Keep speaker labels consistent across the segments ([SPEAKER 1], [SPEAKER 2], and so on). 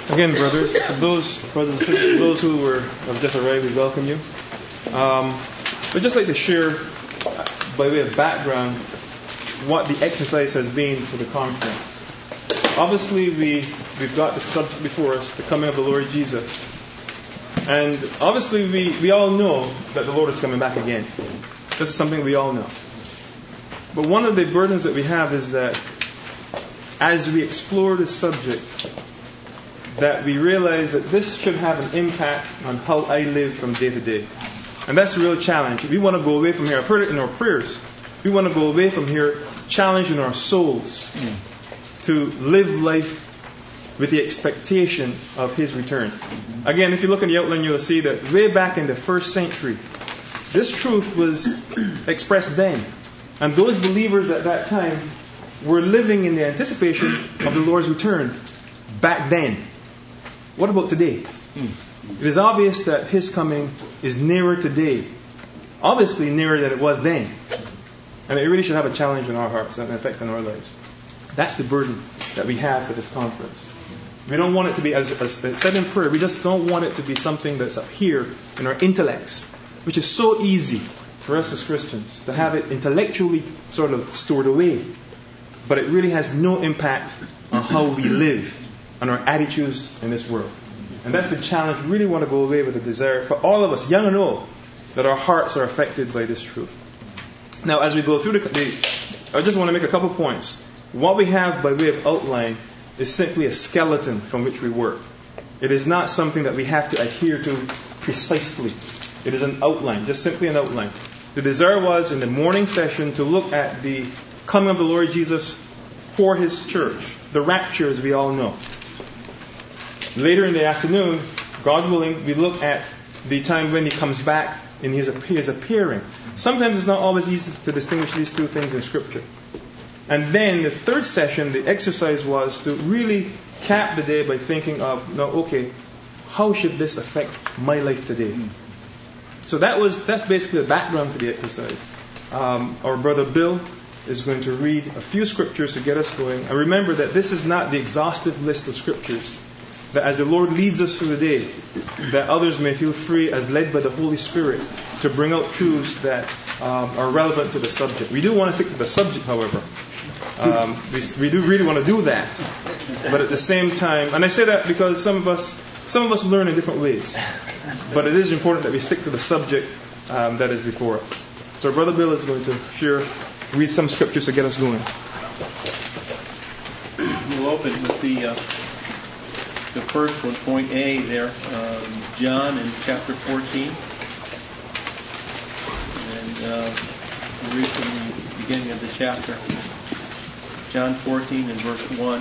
[SPEAKER 1] Again, brothers, those who have just arrived, we welcome you. I'd just like to share, by way of background, what the exercise has been for the conference. Obviously, we've got the subject before us, the coming of the Lord Jesus. And obviously, we all know that the Lord is coming back again. This is something we all know. But one of the burdens that we have is that as we explore this subject, that we realize that this should have an impact on how I live from day to day. And that's the real challenge. We want to go away from here. I've heard it in our prayers. We want to go away from here challenging our souls to live life with the expectation of His return. Again, if you look in the outline, you'll see that way back in the first century, this truth was expressed then. And those believers at that time were living in the anticipation of the Lord's return back then. What about today? It is obvious that His coming is nearer today. Obviously nearer than it was then. And it really should have a challenge in our hearts and an effect on our lives. That's the burden that we have for this conference. We don't want it to be, as said in prayer, we just don't want it to be something that's up here in our intellects, which is so easy for us as Christians to have it intellectually sort of stored away. But it really has no impact on how we live, on our attitudes in this world. And that's the challenge. We really want to go away with a desire for all of us, young and old, that our hearts are affected by this truth. Now, as we go through I just want to make a couple points. What we have by way of outline is simply a skeleton from which we work. It is not something that we have to adhere to precisely. It is an outline, just simply an outline. The desire was in the morning session to look at the coming of the Lord Jesus for His church, the rapture as we all know. Later in the afternoon, God willing, we look at the time when He comes back and He is appearing. Sometimes it's not always easy to distinguish these two things in Scripture. And then the third session, the exercise was to really cap the day by thinking of, how should this affect my life today? So that's basically the background to the exercise. Our brother Bill is going to read a few scriptures to get us going. And remember that this is not the exhaustive list of scriptures. That as the Lord leads us through the day, that others may feel free as led by the Holy Spirit to bring out truths that are relevant to the subject. We do want to stick to the subject, however. We do really want to do that. But at the same time, and I say that because some of us learn in different ways. But it is important that we stick to the subject that is before us. So our brother Bill is going to read some scriptures to get us going.
[SPEAKER 2] We'll open with the first one, point A there, John in chapter 14. And we'll read from the beginning of the chapter. John 14 and verse 1.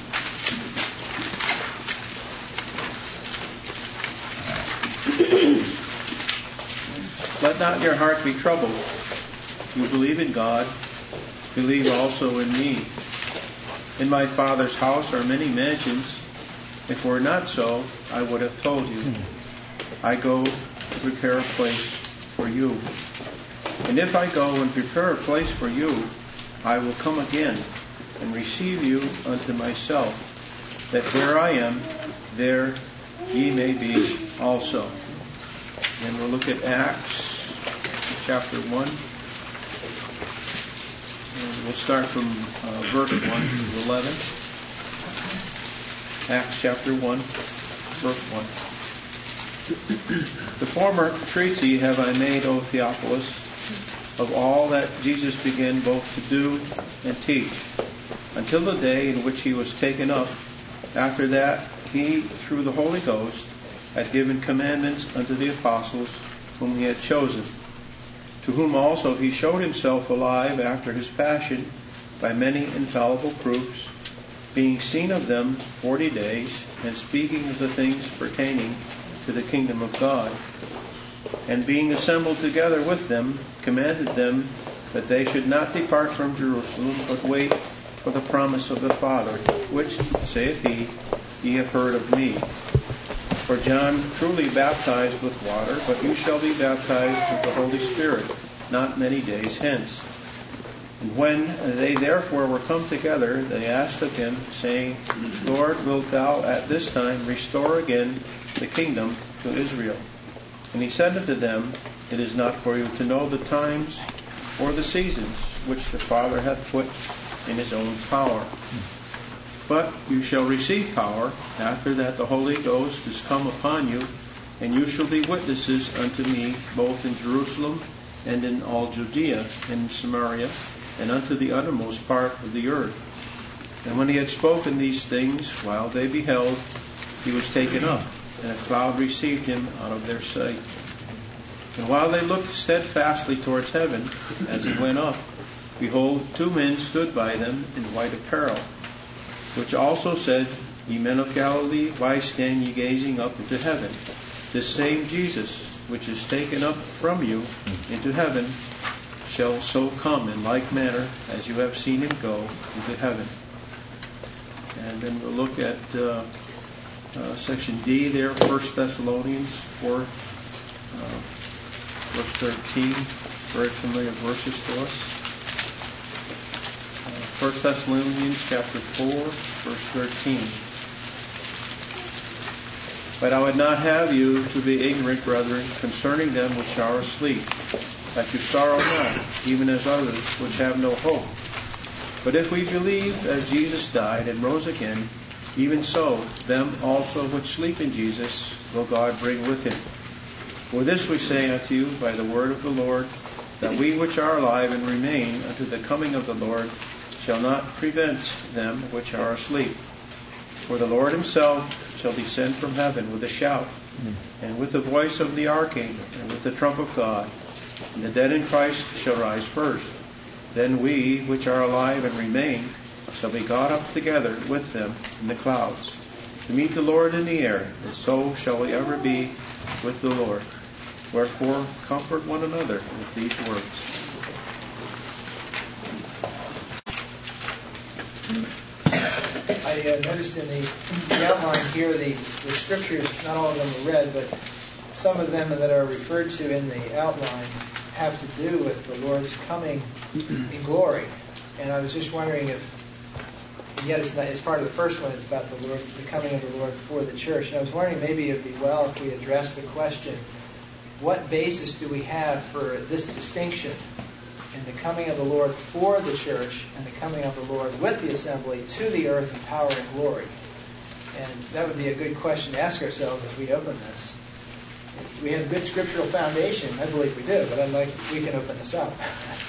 [SPEAKER 2] Let not your heart be troubled. You believe in God, believe also in me. In my Father's house are many mansions. If it were not so, I would have told you. I go to prepare a place for you. And if I go and prepare a place for you, I will come again and receive you unto myself, that where I am, there ye may be also. And we'll look at Acts chapter 1. And we'll start from verse 1 to 11. Acts chapter 1, verse 1. The former treatise have I made, O Theophilus, of all that Jesus began both to do and teach, until the day in which He was taken up. After that, He, through the Holy Ghost, had given commandments unto the apostles whom He had chosen, to whom also He showed Himself alive after His passion by many infallible proofs, being seen of them 40 days, and speaking of the things pertaining to the kingdom of God. And being assembled together with them, commanded them that they should not depart from Jerusalem, but wait for the promise of the Father, which, saith He, ye have heard of me. For John truly baptized with water, but you shall be baptized with the Holy Spirit not many days hence. And when they therefore were come together, they asked of him, saying, Lord, wilt thou at this time restore again the kingdom to Israel? And he said unto them, It is not for you to know the times or the seasons which the Father hath put in his own power. But you shall receive power after that the Holy Ghost is come upon you, and you shall be witnesses unto me both in Jerusalem and in all Judea and in Samaria, and unto the uttermost part of the earth. And when he had spoken these things, while they beheld, he was taken up, and a cloud received him out of their sight. And while they looked steadfastly towards heaven, as he went up, behold, 2 men stood by them in white apparel, which also said, Ye men of Galilee, why stand ye gazing up into heaven? This same Jesus, which is taken up from you into heaven, shall so come in like manner as you have seen him go into heaven. And then we'll look at section D there, 1 Thessalonians 4, verse 13. Very familiar verses to us. 1 Thessalonians chapter 4, verse 13. But I would not have you to be ignorant, brethren, concerning them which are asleep, that you sorrow not, even as others which have no hope. But if we believe that Jesus died and rose again, even so, them also which sleep in Jesus will God bring with him. For this we say unto you by the word of the Lord, that we which are alive and remain unto the coming of the Lord shall not prevent them which are asleep. For the Lord himself shall descend from heaven with a shout, and with the voice of the archangel, and with the trump of God. And the dead in Christ shall rise first. Then we, which are alive and remain, shall be caught up together with them in the clouds, to meet the Lord in the air, and so shall we ever be with the Lord. Wherefore, comfort one another with these words.
[SPEAKER 3] I noticed in the outline here the scriptures, not all of them are read, but some of them that are referred to in the outline have to do with the Lord's coming in glory. And I was just wondering if, and yet it's part of the first one, it's about the Lord, the coming of the Lord for the church. And I was wondering maybe it would be well if we address the question, what basis do we have for this distinction in the coming of the Lord for the church and the coming of the Lord with the assembly to the earth in power and glory? And that would be a good question to ask ourselves as we open this. Do we have a good scriptural foundation? I believe we do, but I'd like we can open this up.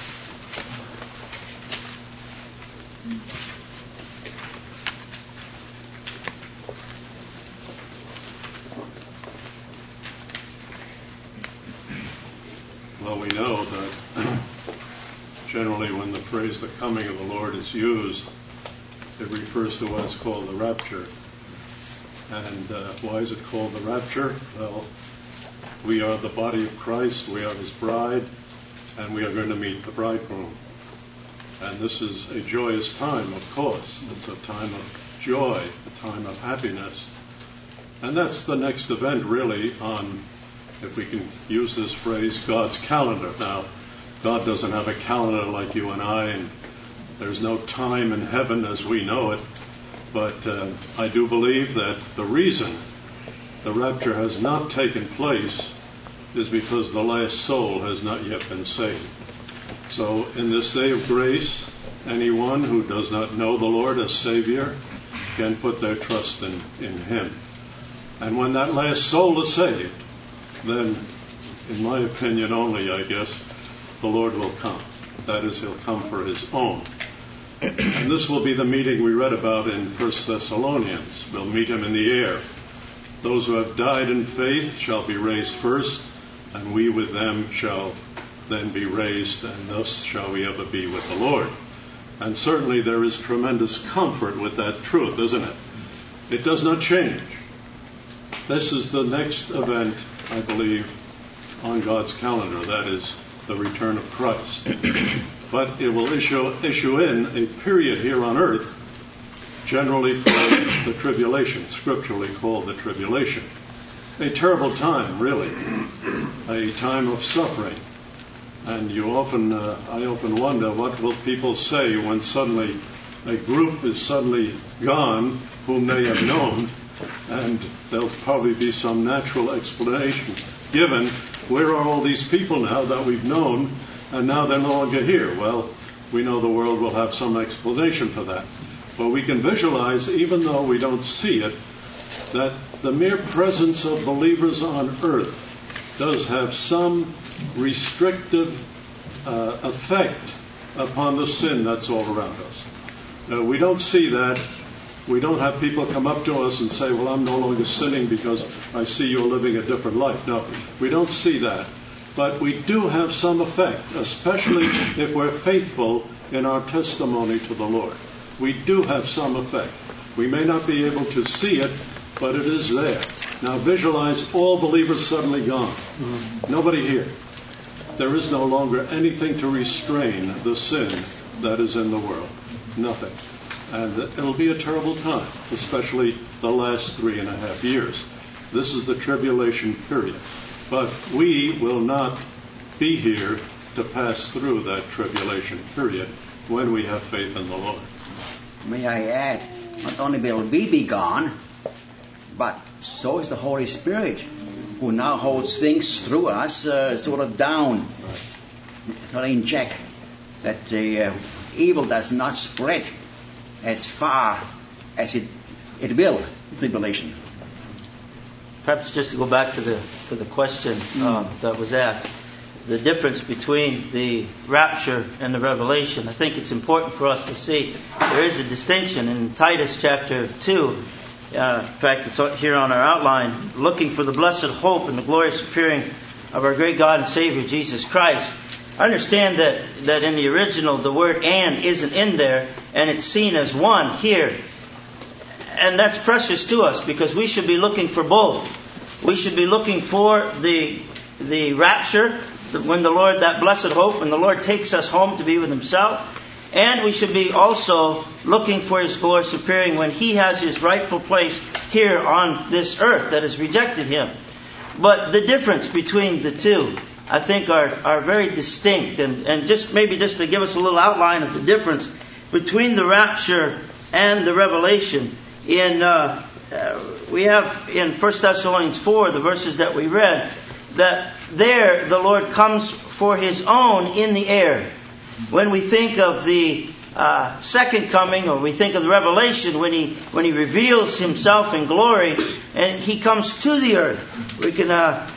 [SPEAKER 4] Well, we know that generally when the phrase the coming of the Lord is used, it refers to what's called the rapture. And why is it called the rapture? Well, we are the body of Christ, we are his bride, and we are going to meet the bridegroom. And this is a joyous time, of course. It's a time of joy, a time of happiness. And that's the next event, really, on, if we can use this phrase, God's calendar. Now, God doesn't have a calendar like you and I, and there's no time in heaven as we know it. But I do believe that the reason the rapture has not taken place is because the last soul has not yet been saved. So in this day of grace, anyone who does not know the Lord as Savior can put their trust in him. And when that last soul is saved, then, in my opinion only, I guess, the Lord will come. That is, he'll come for his own. And this will be the meeting we read about in 1 Thessalonians. We'll meet him in the air. Those who have died in faith shall be raised first, and we with them shall then be raised, and thus shall we ever be with the Lord. And certainly there is tremendous comfort with that truth, isn't it? It does not change. This is the next event, I believe, on God's calendar. That is the return of Christ. But it will issue in a period here on earth, generally called the tribulation, scripturally called the tribulation. A terrible time, really. A time of suffering. And I often wonder, what will people say when suddenly a group is suddenly gone whom they have known, and there'll probably be some natural explanation given. Where are all these people now that we've known, and now they're no longer here? Well, we know the world will have some explanation for that. But we can visualize, even though we don't see it, that the mere presence of believers on earth does have some restrictive effect upon the sin that's all around us. We don't see that. We don't have people come up to us and say, well, I'm no longer sinning because I see you're living a different life. No, we don't see that. But we do have some effect, especially if we're faithful in our testimony to the Lord. We do have some effect. We may not be able to see it, but it is there. Now visualize all believers suddenly gone. Nobody here. There is no longer anything to restrain the sin that is in the world. Nothing. And it'll be a terrible time, especially the last 3.5 years. This is the tribulation period. But we will not be here to pass through that tribulation period when we have faith in the Lord.
[SPEAKER 5] May I add, not only will we be gone, but so is the Holy Spirit, who now holds things through us sort of down, sort of in check, that the evil does not spread as far as it will, tribulation.
[SPEAKER 6] Perhaps just to go back to the question that was asked, the difference between the rapture and the revelation. I think it's important for us to see there is a distinction in Titus chapter 2. In fact, it's here on our outline. Looking for the blessed hope and the glorious appearing of our great God and Savior Jesus Christ. I understand that in the original the word "and" isn't in there, and it's seen as one here. And that's precious to us because we should be looking for both. We should be looking for the rapture, when the Lord, that blessed hope, when the Lord takes us home to be with Himself. And we should be also looking for His glorious appearing when He has His rightful place here on this earth that has rejected Him. But the difference between the two, I think, are very distinct. And just to give us a little outline of the difference between the rapture and the revelation. We have in 1 Thessalonians 4, the verses that we read, that there the Lord comes for His own in the air. When we think of the second coming, or we think of the revelation, when He reveals Himself in glory and He comes to the earth, we can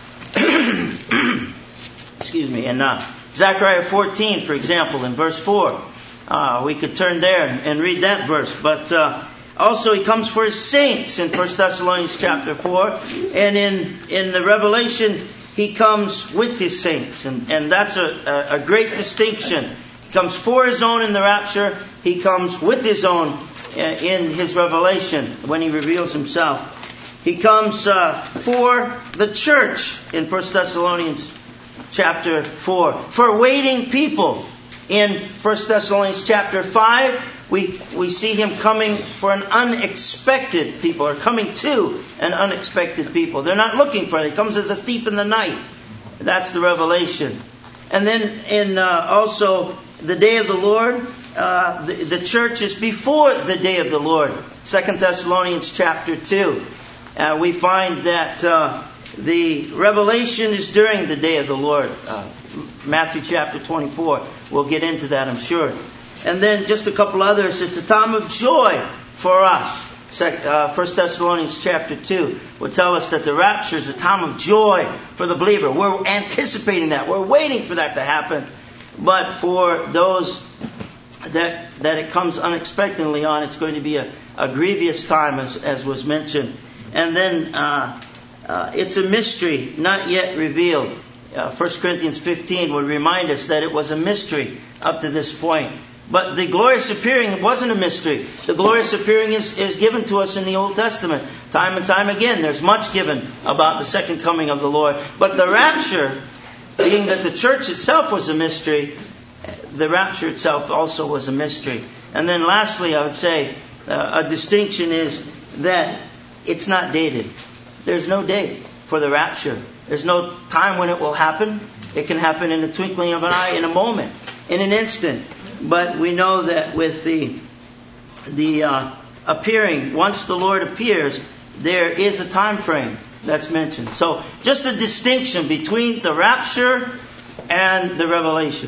[SPEAKER 6] in Zechariah 14, for example, in verse 4, we could turn there and read that verse. But also He comes for His saints in 1 Thessalonians chapter 4, and in the Revelation He comes with His saints, and that's a great distinction. He comes for His own in the rapture. He comes with His own in His revelation when He reveals Himself. He comes for the church in 1 Thessalonians chapter 4. For waiting people in 1 Thessalonians chapter 5, we see Him coming for an unexpected people, or coming to an unexpected people. They're not looking for it. He comes as a thief in the night. That's the revelation. And then in also the day of the Lord, the church is before the day of the Lord. 2 Thessalonians chapter 2. We find that the revelation is during the day of the Lord. Matthew chapter 24. We'll get into that, I'm sure. And then just a couple others. It's a time of joy for us. 1 Thessalonians chapter 2 will tell us that the rapture is a time of joy for the believer. We're anticipating that. We're waiting for that to happen. But for those that it comes unexpectedly on, it's going to be a grievous time, as was mentioned. And then it's a mystery not yet revealed. 1 Corinthians 15 would remind us that it was a mystery up to this point. But the glorious appearing wasn't a mystery. The glorious appearing is given to us in the Old Testament. Time and time again, there's much given about the second coming of the Lord. But the rapture, being that the church itself was a mystery, the rapture itself also was a mystery. And then lastly, I would say a distinction is that it's not dated. There's no date for the rapture. There's no time when it will happen. It can happen in the twinkling of an eye, in a moment, in an instant. But we know that with the appearing, once the Lord appears, there is a time frame that's mentioned. So just a distinction between the rapture and the revelation.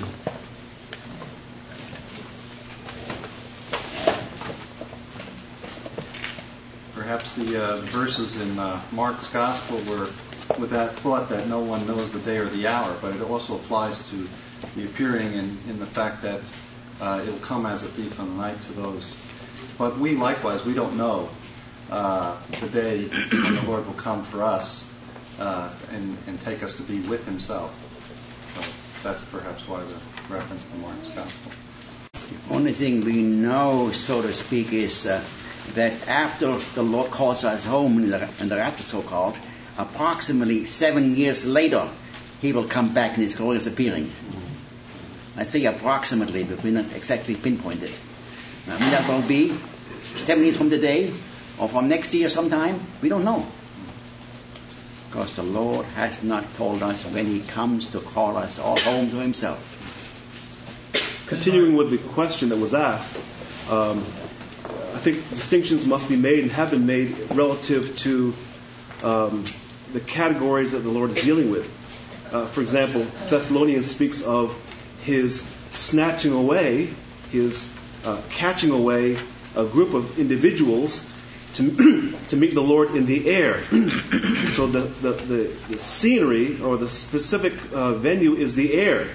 [SPEAKER 7] Perhaps the verses in Mark's Gospel were with that thought that no one knows the day or the hour, but it also applies to the appearing in the fact that it will come as a thief in the night to those. But we likewise, we don't know the day when the Lord will come for us and take us to be with Himself. So that's perhaps why the reference to Mark's Gospel.
[SPEAKER 5] The only thing we know, so to speak, is that after the Lord calls us home in the rapture, so-called, approximately 7 years later, He will come back in His glorious appearing. I say approximately, but we're not exactly pinpointed. Now, when that will be 7 years from today, or from next year sometime, we don't know. Because the Lord has not told us when He comes to call us all home to Himself.
[SPEAKER 8] Continuing with the question that was asked, I think distinctions must be made and have been made relative to the categories that the Lord is dealing with. For example, Thessalonians speaks of His snatching away, His catching away a group of individuals to meet the Lord in the air. So the scenery or the specific venue is the air.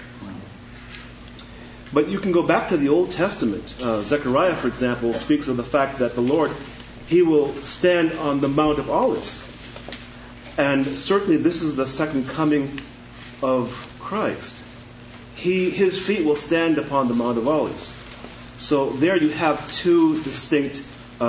[SPEAKER 8] But you can go back to the Old Testament. Zechariah, for example, speaks of the fact that the Lord, He will stand on the Mount of Olives. And certainly this is the second coming of Christ. His feet will stand upon the Mount of Olives. So there you have two distinct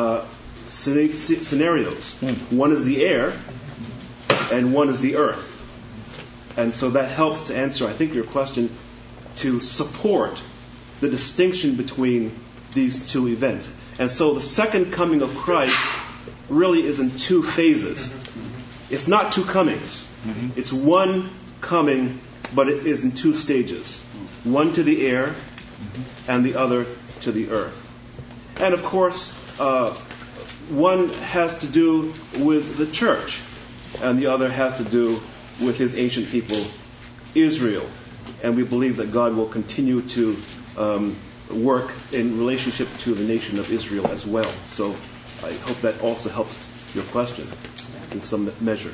[SPEAKER 8] scenarios. One is the air, and one is the earth. And so that helps to answer, I think, your question, to support the distinction between these two events. And so the second coming of Christ really is in two phases. It's not two comings. It's one coming, but it is in two stages. One to the air and the other to the earth. And of course, one has to do with the church, and the other has to do with His ancient people, Israel. And we believe that God will continue to work in relationship to the nation of Israel as well. So I hope that also helps your question in some measure.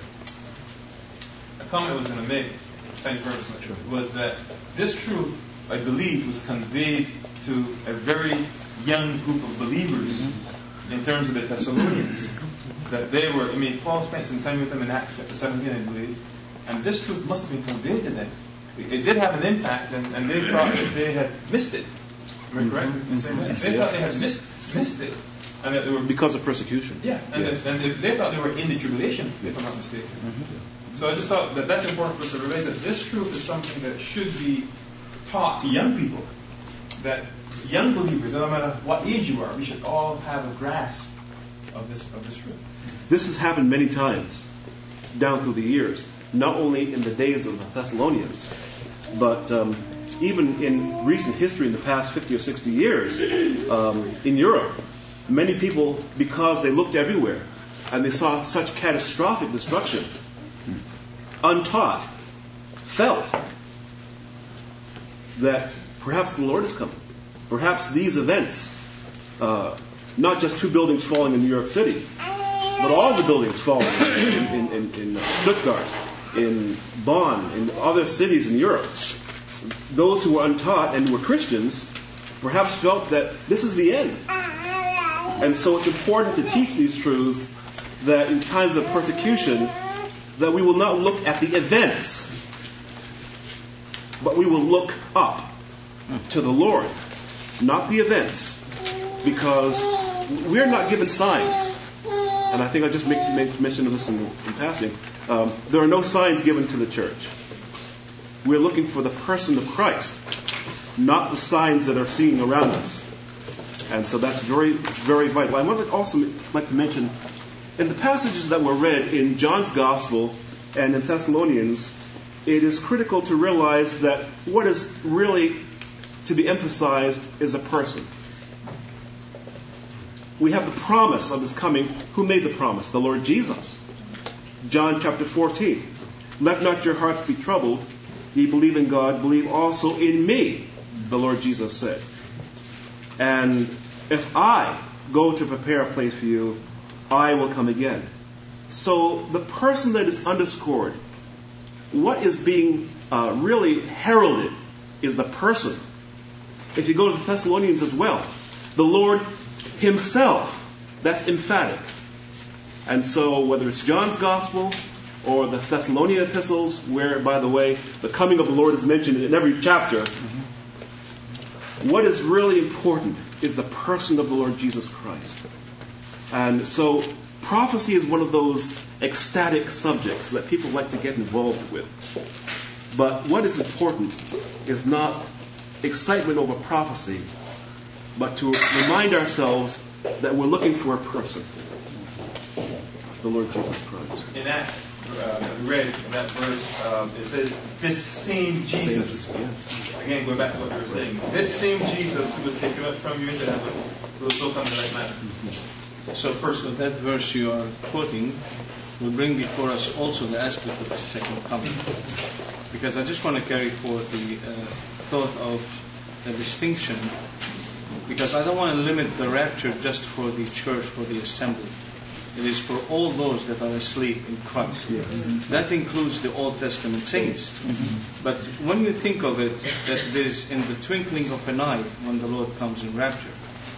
[SPEAKER 1] A comment I was going to make, thank you very much, was that this truth, I believe, was conveyed to a very young group of believers in terms of the Thessalonians. That they were, Paul spent some time with them in Acts chapter 17, I believe, and this truth must have been conveyed to them. It did have an impact, and they thought that they had missed it. Am I correct in saying that? They thought they had missed it. And that they were,
[SPEAKER 8] because of persecution.
[SPEAKER 1] Yeah, and they thought they were in the tribulation, if I'm not mistaken. So I just thought that that's important for us to realize that this truth is something that should be taught to young people. That young believers, no matter what age you are, we should all have a grasp of this truth.
[SPEAKER 8] This has happened many times down through the years, not only in the days of the Thessalonians, but even in recent history in the past 50 or 60 years, in Europe, many people, because they looked everywhere and they saw such catastrophic destruction, untaught, felt that perhaps the Lord is coming. Perhaps these events, not just 2 buildings falling in New York City, but all the buildings falling in Stuttgart, in Bonn, in other cities in Europe, those who were untaught and were Christians perhaps felt that this is the end. And so it's important to teach these truths that in times of persecution, that we will not look at the events, but we will look up to the Lord, not the events, because we're not given signs. And I think I just made mention of this in passing. There are no signs given to the church. We're looking for the person of Christ, not the signs that are seen around us. And so that's very, very vital. I would also like to mention, in the passages that were read in John's Gospel, and in Thessalonians, it is critical to realize that what is really to be emphasized is a person. We have the promise of His coming. Who made the promise? The Lord Jesus. John chapter 14. Let not your hearts be troubled. Ye believe in God, believe also in me, the Lord Jesus said. And if I go to prepare a place for you, I will come again. So the person that is underscored, what is being really heralded is the person. If you go to the Thessalonians as well, the Lord Himself, that's emphatic. And so whether it's John's Gospel or the Thessalonian epistles, where, by the way, the coming of the Lord is mentioned in every chapter, what is really important is the person of the Lord Jesus Christ. And so prophecy is one of those ecstatic subjects that people like to get involved with. But what is important is not excitement over prophecy, but to remind ourselves that we're looking for a person, the Lord Jesus Christ.
[SPEAKER 1] In Acts, we read in that verse, it says, this same Jesus.
[SPEAKER 8] Yes.
[SPEAKER 1] Again, going back to what we were saying. This same Jesus who was taken up from you into heaven will still come in the right manner.
[SPEAKER 2] So, that verse you are quoting will bring before us also the aspect of the second coming. Because I just want to carry forward the thought of the distinction, because I don't want to limit the rapture just for the church, for the assembly. It is for all those that are asleep in Christ.
[SPEAKER 8] Yes.
[SPEAKER 2] That includes the Old Testament saints. But when you think of it, that it is in the twinkling of an eye when the Lord comes in rapture.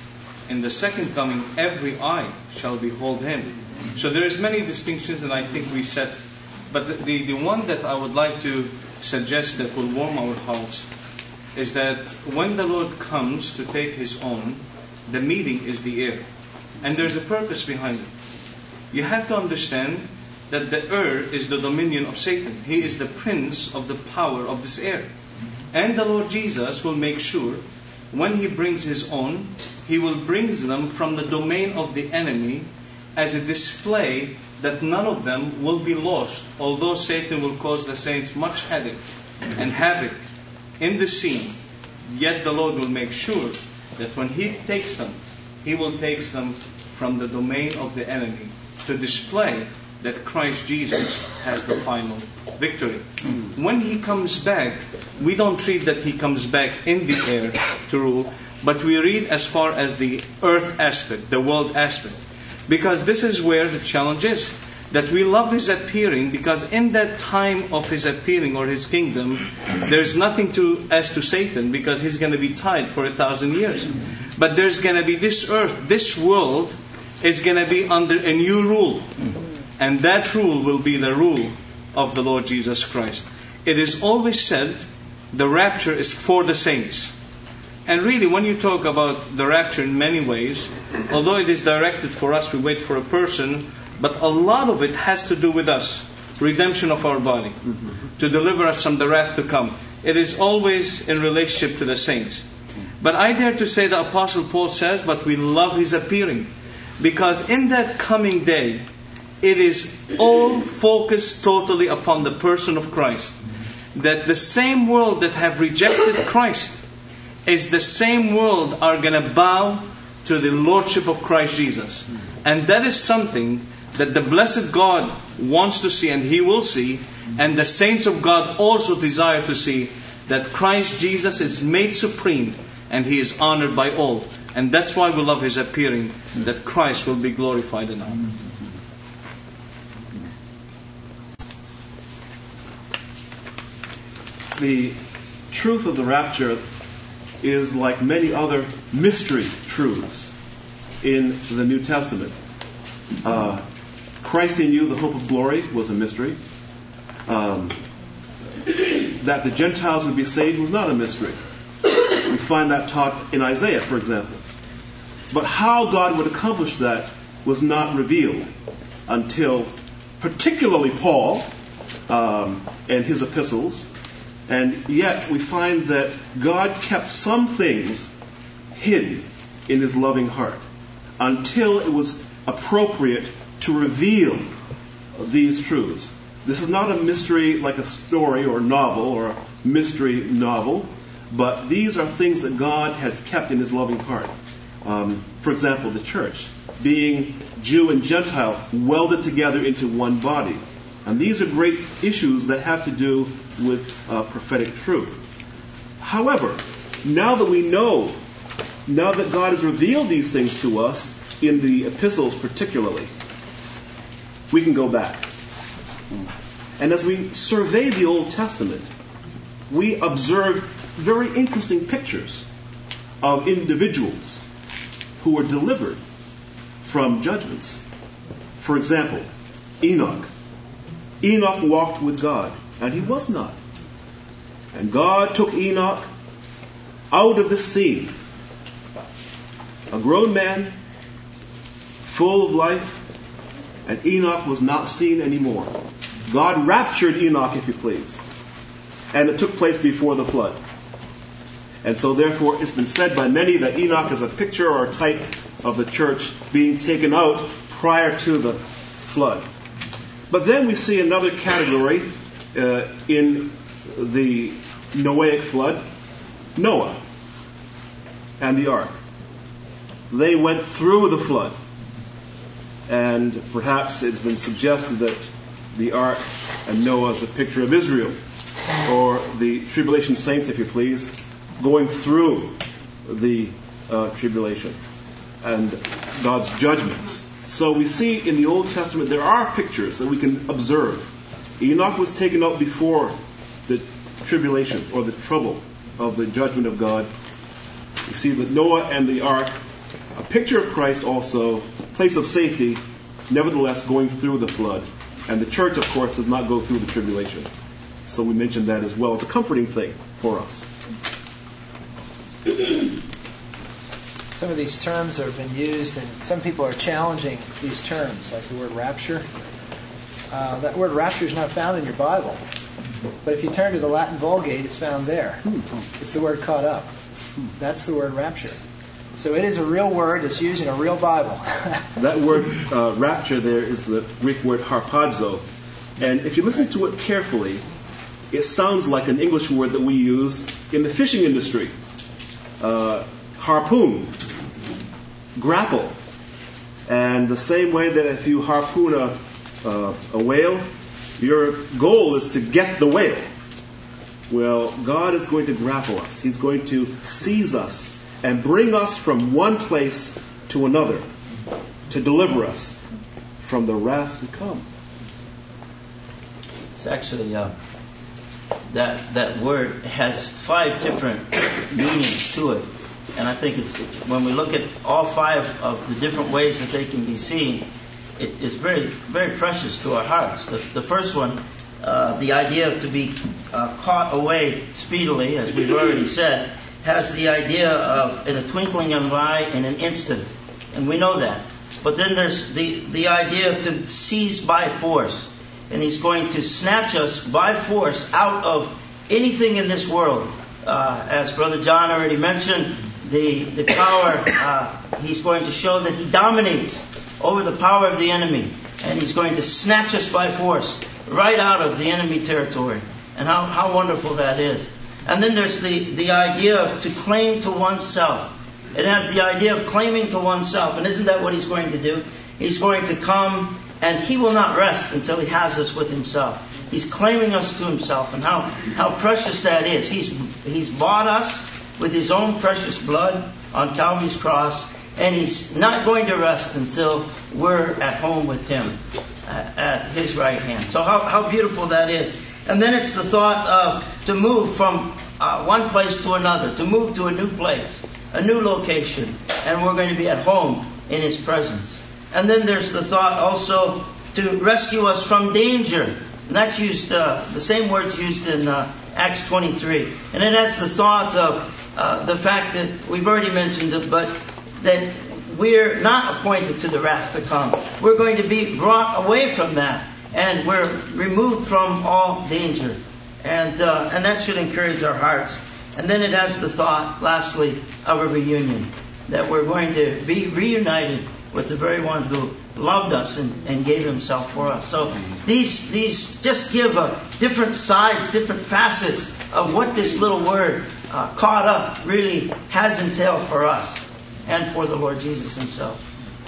[SPEAKER 2] In the second coming, every eye shall behold Him. So there is many distinctions, and I think we set. But the one that I would like to suggest that will warm our hearts is that when the Lord comes to take His own, the meeting is the air. And there's a purpose behind it. You have to understand that the air is the dominion of Satan. He is the prince of the power of this air. And the Lord Jesus will make sure when He brings His own, He will bring them from the domain of the enemy as a display that none of them will be lost, although Satan will cause the saints much headache and havoc in the scene. Yet the Lord will make sure that when He takes them, He will take them from the domain of the enemy to display that Christ Jesus has the final victory. When He comes back, we don't treat that He comes back in the air to rule, but we read as far as the earth aspect, the world aspect. Because this is where the challenge is. That we love His appearing, because in that time of His appearing or His kingdom, there's nothing as to Satan, because he's going to be tied for 1,000 years. But there's going to be this earth, this world is going to be under a new rule. And that rule will be the rule of the Lord Jesus Christ. It is always said the rapture is for the saints. And really, when you talk about the rapture in many ways, although it is directed for us, we wait for a person, but a lot of it has to do with us. Redemption of our body. To deliver us from the wrath to come. It is always in relationship to the saints. But I dare to say the Apostle Paul says, but we love His appearing. Because in that coming day, it is all focused totally upon the person of Christ. That the same world that have rejected Christ is the same world are going to bow to the Lordship of Christ Jesus. And that is something that the blessed God wants to see, and He will see, and the saints of God also desire to see, that Christ Jesus is made supreme and He is honored by all. And that's why we love His appearing, that Christ will be glorified in all.
[SPEAKER 8] The truth of the rapture is like many other mystery truths in the New Testament. Christ in you, the hope of glory, was a mystery. That the Gentiles would be saved was not a mystery. We find that taught in Isaiah, for example. But how God would accomplish that was not revealed until particularly Paul and his epistles. And yet we find that God kept some things hidden in His loving heart until it was appropriate to reveal these truths. This is not a mystery like a story or novel or a mystery novel, but these are things that God has kept in His loving heart. For example, the church, being Jew and Gentile welded together into one body. And these are great issues that have to do with prophetic truth. However, now that God has revealed these things to us, in the epistles particularly, we can go back. And as we survey the Old Testament, we observe very interesting pictures of individuals who were delivered from judgments. For example, Enoch. Enoch walked with God, and he was not. And God took Enoch out of the scene. A grown man, full of life, and Enoch was not seen anymore. God raptured Enoch, if you please. And it took place before the flood. And so therefore it's been said by many that Enoch is a picture or a type of the church being taken out prior to the flood. But then we see another category in the Noahic flood, Noah and the ark. They went through the flood. And perhaps it's been suggested that the ark and Noah is a picture of Israel, or the tribulation saints, if you please, going through the tribulation and God's judgments. So we see in the Old Testament there are pictures that we can observe. Enoch was taken out before the tribulation or the trouble of the judgment of God. We see that Noah and the ark, a picture of Christ also, place of safety, nevertheless going through the flood. And the church, of course, does not go through the tribulation. So we mentioned that as well as a comforting thing for us.
[SPEAKER 3] Some of these terms have been used, and some people are challenging these terms, like the word rapture. That word rapture is not found in your Bible. But if you turn to the Latin Vulgate, it's found there. It's the word caught up. That's the word rapture. So it is a real word that's used in a real Bible.
[SPEAKER 8] That word rapture there is the Greek word harpazo. And if you listen to it carefully, it sounds like an English word that we use in the fishing industry. Harpoon, grapple. And the same way that if you harpoon a whale, your goal is to get the whale. Well, God is going to grapple us. He's going to seize us and bring us from one place to another to deliver us from the wrath to come.
[SPEAKER 6] It's actually, that word has 5 different meanings to it. And I think it's, when we look at all 5 of the different ways that they can be seen, it is very, very precious to our hearts. The first one, the idea of to be caught away speedily, as we've already said, has the idea of in a twinkling of an eye, in an instant. And we know that. But then there's the idea of to seize by force. And He's going to snatch us by force out of anything in this world. As Brother John already mentioned, the power, He's going to show that He dominates over the power of the enemy. And He's going to snatch us by force right out of the enemy territory. And how wonderful that is. And then there's the idea of to claim to oneself. It has the idea of claiming to oneself. And isn't that what He's going to do? He's going to come and He will not rest until He has us with Himself. He's claiming us to Himself. And how precious that is. He's bought us with His own precious blood on Calvary's cross. And He's not going to rest until we're at home with Him at His right hand. So how beautiful that is. And then it's the thought of to move from one place to another, to move to a new place, a new location, and we're going to be at home in His presence. And then there's the thought also to rescue us from danger. And that's used, the same word's used in Acts 23. And it has the thought of the fact that we've already mentioned it, but that we're not appointed to the wrath to come. We're going to be brought away from that. And we're removed from all danger. And that should encourage our hearts. And then it has the thought, lastly, of a reunion. That we're going to be reunited with the very one who loved us and gave himself for us. So these just give different sides, different facets of what this little word, caught up, really has entailed for us and for the Lord Jesus himself.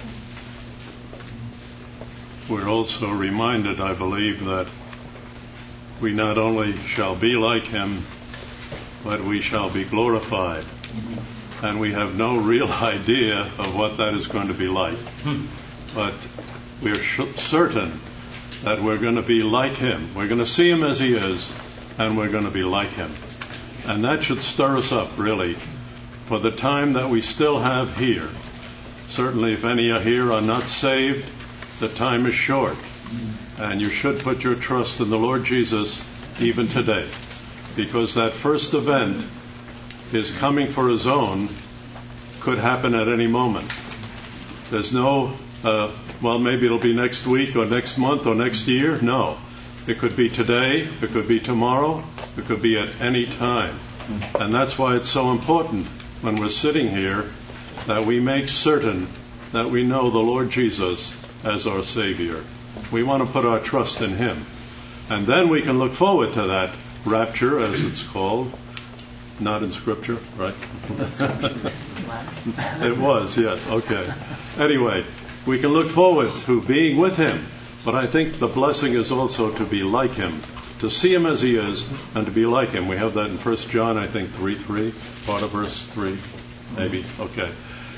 [SPEAKER 4] We're also reminded, I believe, that we not only shall be like him, but we shall be glorified. And we have no real idea of what that is going to be like. But we're certain that we're going to be like him. We're going to see him as he is, and we're going to be like him. And that should stir us up, really, for the time that we still have here. Certainly, if any are here are not saved, the time is short. And you should put your trust in the Lord Jesus even today. Because that first event, his coming for his own, could happen at any moment. There's no, maybe it'll be next week or next month or next year. No. It could be today, it could be tomorrow, it could be at any time. And that's why it's so important when we're sitting here that we make certain that we know the Lord Jesus as our Savior. We want to put our trust in him. And then we can look forward to that rapture, as it's called. Not in Scripture, right? It was, yes, okay. Anyway, we can look forward to being with him. But I think the blessing is also to be like him, to see him as he is, and to be like him. We have that in 1 John, I think, 3:3, part of verse 3, maybe. Okay.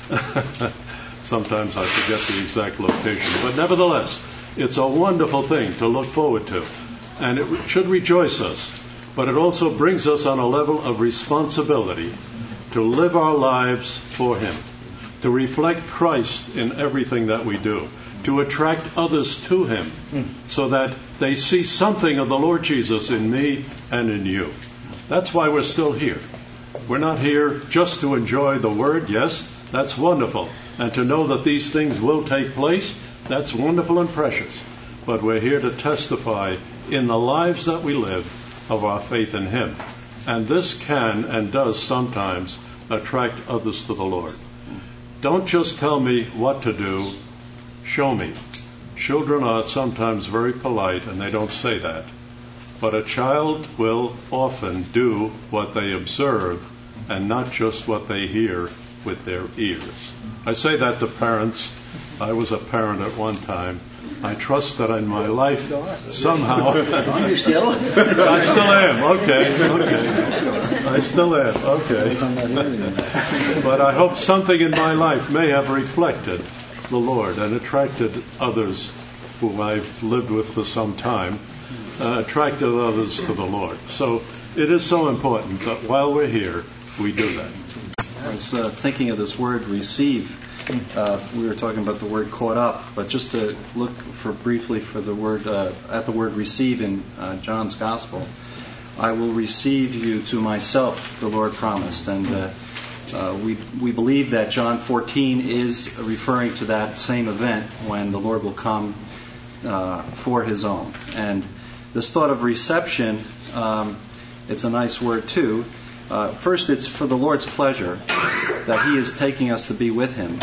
[SPEAKER 4] Sometimes I forget the exact location. But nevertheless, it's a wonderful thing to look forward to. And it should rejoice us. But it also brings us on a level of responsibility to live our lives for him, to reflect Christ in everything that we do, to attract others to him so that they see something of the Lord Jesus in me and in you. That's why we're still here. We're not here just to enjoy the Word. Yes, that's wonderful. And to know that these things will take place, that's wonderful and precious. But we're here to testify in the lives that we live of our faith in him. And this can and does sometimes attract others to the Lord. Don't just tell me what to do, show me. Children are sometimes very polite and they don't say that. But a child will often do what they observe and not just what they hear with their ears. I say that to parents. I was a parent at one time. I trust that in my life somehow.
[SPEAKER 5] Are you still?
[SPEAKER 4] I still am. Okay. I still am. Okay. But I hope something in my life may have reflected the Lord and attracted others whom I've lived with for some time, attracted others to the Lord. So it is so important that while we're here, we do that.
[SPEAKER 7] I was thinking of this word receive. We were talking about the word caught up, but just to look briefly for the word at the word receive in John's Gospel. I will receive you to myself, the Lord promised, and we believe that John 14 is referring to that same event when the Lord will come for his own. And this thought of reception, it's a nice word too. First, it's for the Lord's pleasure that he is taking us to be with him.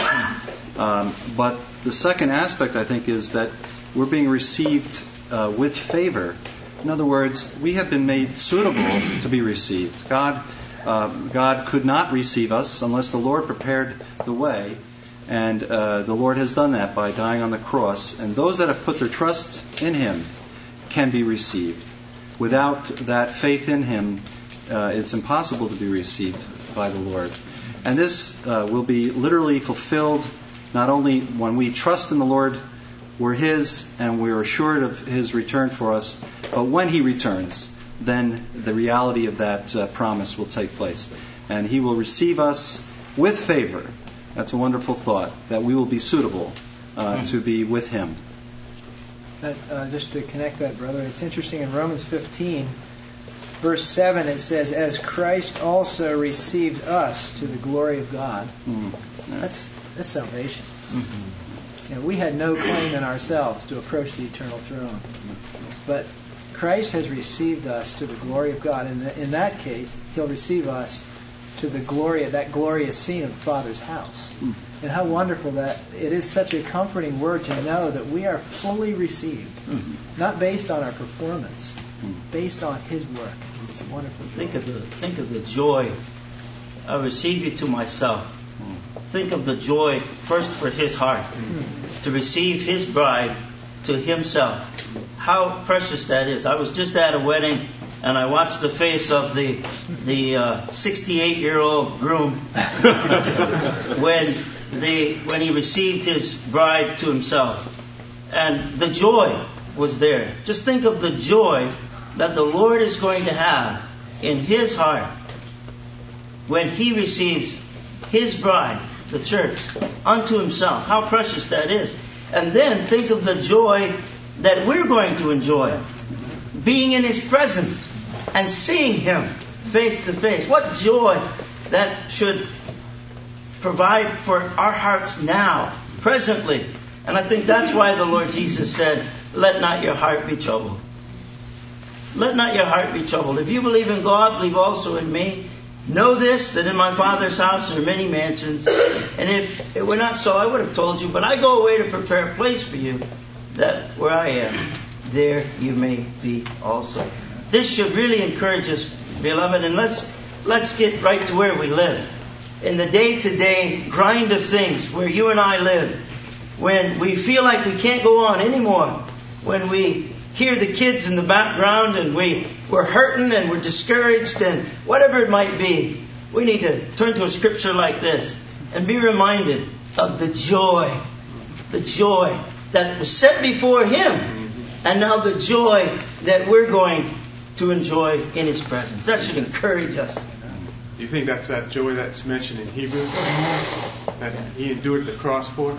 [SPEAKER 7] But the second aspect, I think, is that we're being received with favor. In other words, we have been made suitable to be received. God could not receive us unless the Lord prepared the way. And the Lord has done that by dying on the cross. And those that have put their trust in him can be received. Without that faith in him, it's impossible to be received by the Lord. And this will be literally fulfilled not only when we trust in the Lord, we're his and we're assured of his return for us, but when he returns, then the reality of that promise will take place. And he will receive us with favor. That's a wonderful thought, that we will be suitable to be with him.
[SPEAKER 3] Just to connect that, brother, it's interesting in Romans 15, verse 7, it says, as Christ also received us to the glory of God. That's salvation. You know, we had no claim in ourselves to approach the eternal throne. But Christ has received us to the glory of God. In that case, he'll receive us to that glorious scene of the Father's house. And how wonderful that it is, such a comforting word to know that we are fully received, not based on our performance, based on His work. It's a wonderful joy.
[SPEAKER 6] Think of the joy. I receive you to myself. Think of the joy first for His heart, to receive His bride to Himself. How precious that is. I was just at a wedding, and I watched the face of the 68-year-old groom when he received his bride to himself. And the joy was there. Just think of the joy that the Lord is going to have in His heart when He receives His bride, the church, unto Himself. How precious that is. And then think of the joy that we're going to enjoy, being in His presence and seeing Him face to face. What joy that should provide for our hearts now, presently. And I think that's why the Lord Jesus said, let not your heart be troubled. Let not your heart be troubled. If you believe in God, believe also in me. Know this, that in my Father's house are many mansions. And if it were not so, I would have told you. But I go away to prepare a place for you, that where I am, there you may be also. This should really encourage us, beloved. And let's get right to where we live. In the day-to-day grind of things where you and I live, when we feel like we can't go on anymore, when we hear the kids in the background and we're hurting and we're discouraged and whatever it might be, we need to turn to a scripture like this and be reminded of the joy that was set before Him, and now the joy that we're going to enjoy in His presence. That should encourage us.
[SPEAKER 1] Do you think that's that joy that's mentioned in Hebrews that He endured the cross for?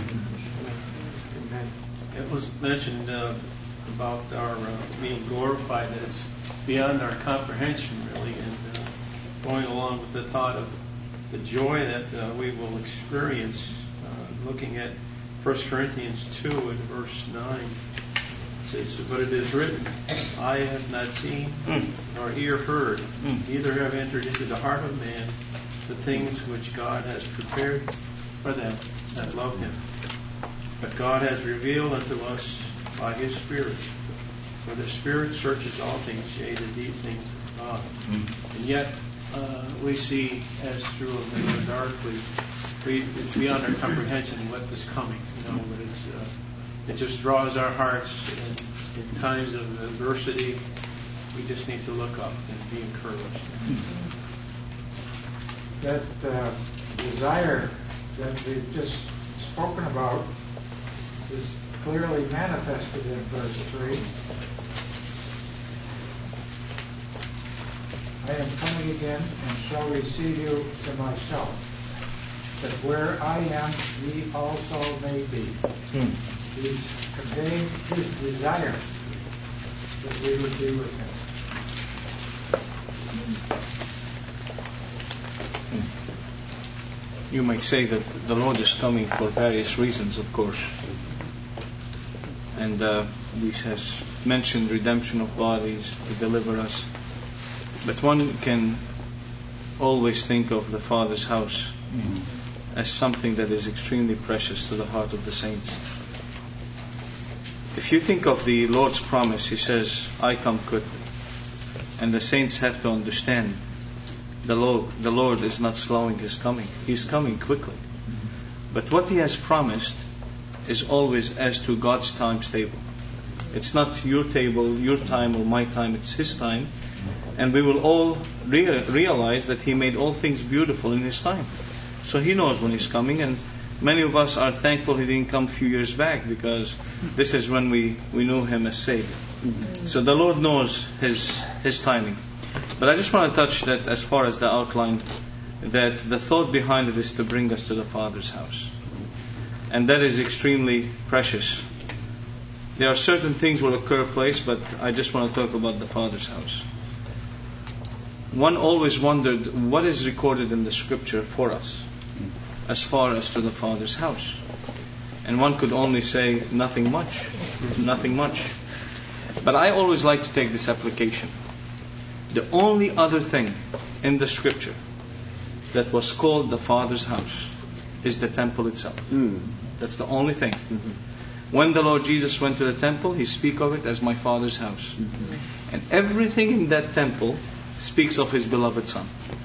[SPEAKER 1] Amen.
[SPEAKER 2] It was mentioned about our being glorified, that it's beyond our comprehension, really, and going along with the thought of the joy that we will experience. Looking at 1 Corinthians 2 and verse 9, it says, but it is written, eye have not seen, nor ear heard, neither have entered into the heart of man the things which God has prepared for them that love Him. But God has revealed unto us by His Spirit. For the Spirit searches all things, yea, the deep things of God. And yet, we see as through a mirror darkly, it's beyond our comprehension what is coming. But it just draws our hearts, and in times of adversity, we just need to look up and be encouraged.
[SPEAKER 9] That desire that we've just spoken about is clearly manifested in verse 3. I am coming again and shall receive you to myself, that where I am, ye also may be. He's conveying His desire that we would be with Him.
[SPEAKER 2] You might say that the Lord is coming for various reasons, of course. And this has mentioned redemption of bodies to deliver us. But one can always think of the Father's house as something that is extremely precious to the heart of the saints. If you think of the Lord's promise, He says, I come quickly. And the saints have to understand the Lord is not slowing His coming. He's coming quickly. But what He has promised is always as to God's timetable. It's not your table, your time, or my time. It's His time. And we will all realize that He made all things beautiful in His time. So He knows when He's coming. And many of us are thankful He didn't come a few years back, because this is when we knew Him as Savior. So the Lord knows His timing. But I just want to touch that as far as the outline, that the thought behind it is to bring us to the Father's house. And that is extremely precious. There are certain things will occur place, but I just want to talk about the Father's house. One always wondered what is recorded in the Scripture for us as far as to the Father's house. And one could only say nothing much. Nothing much. But I always like to take this application. The only other thing in the Scripture that was called the Father's house is the temple itself. That's the only thing. When the Lord Jesus went to the temple, He speaks of it as my Father's house. And everything in that temple speaks of His beloved Son.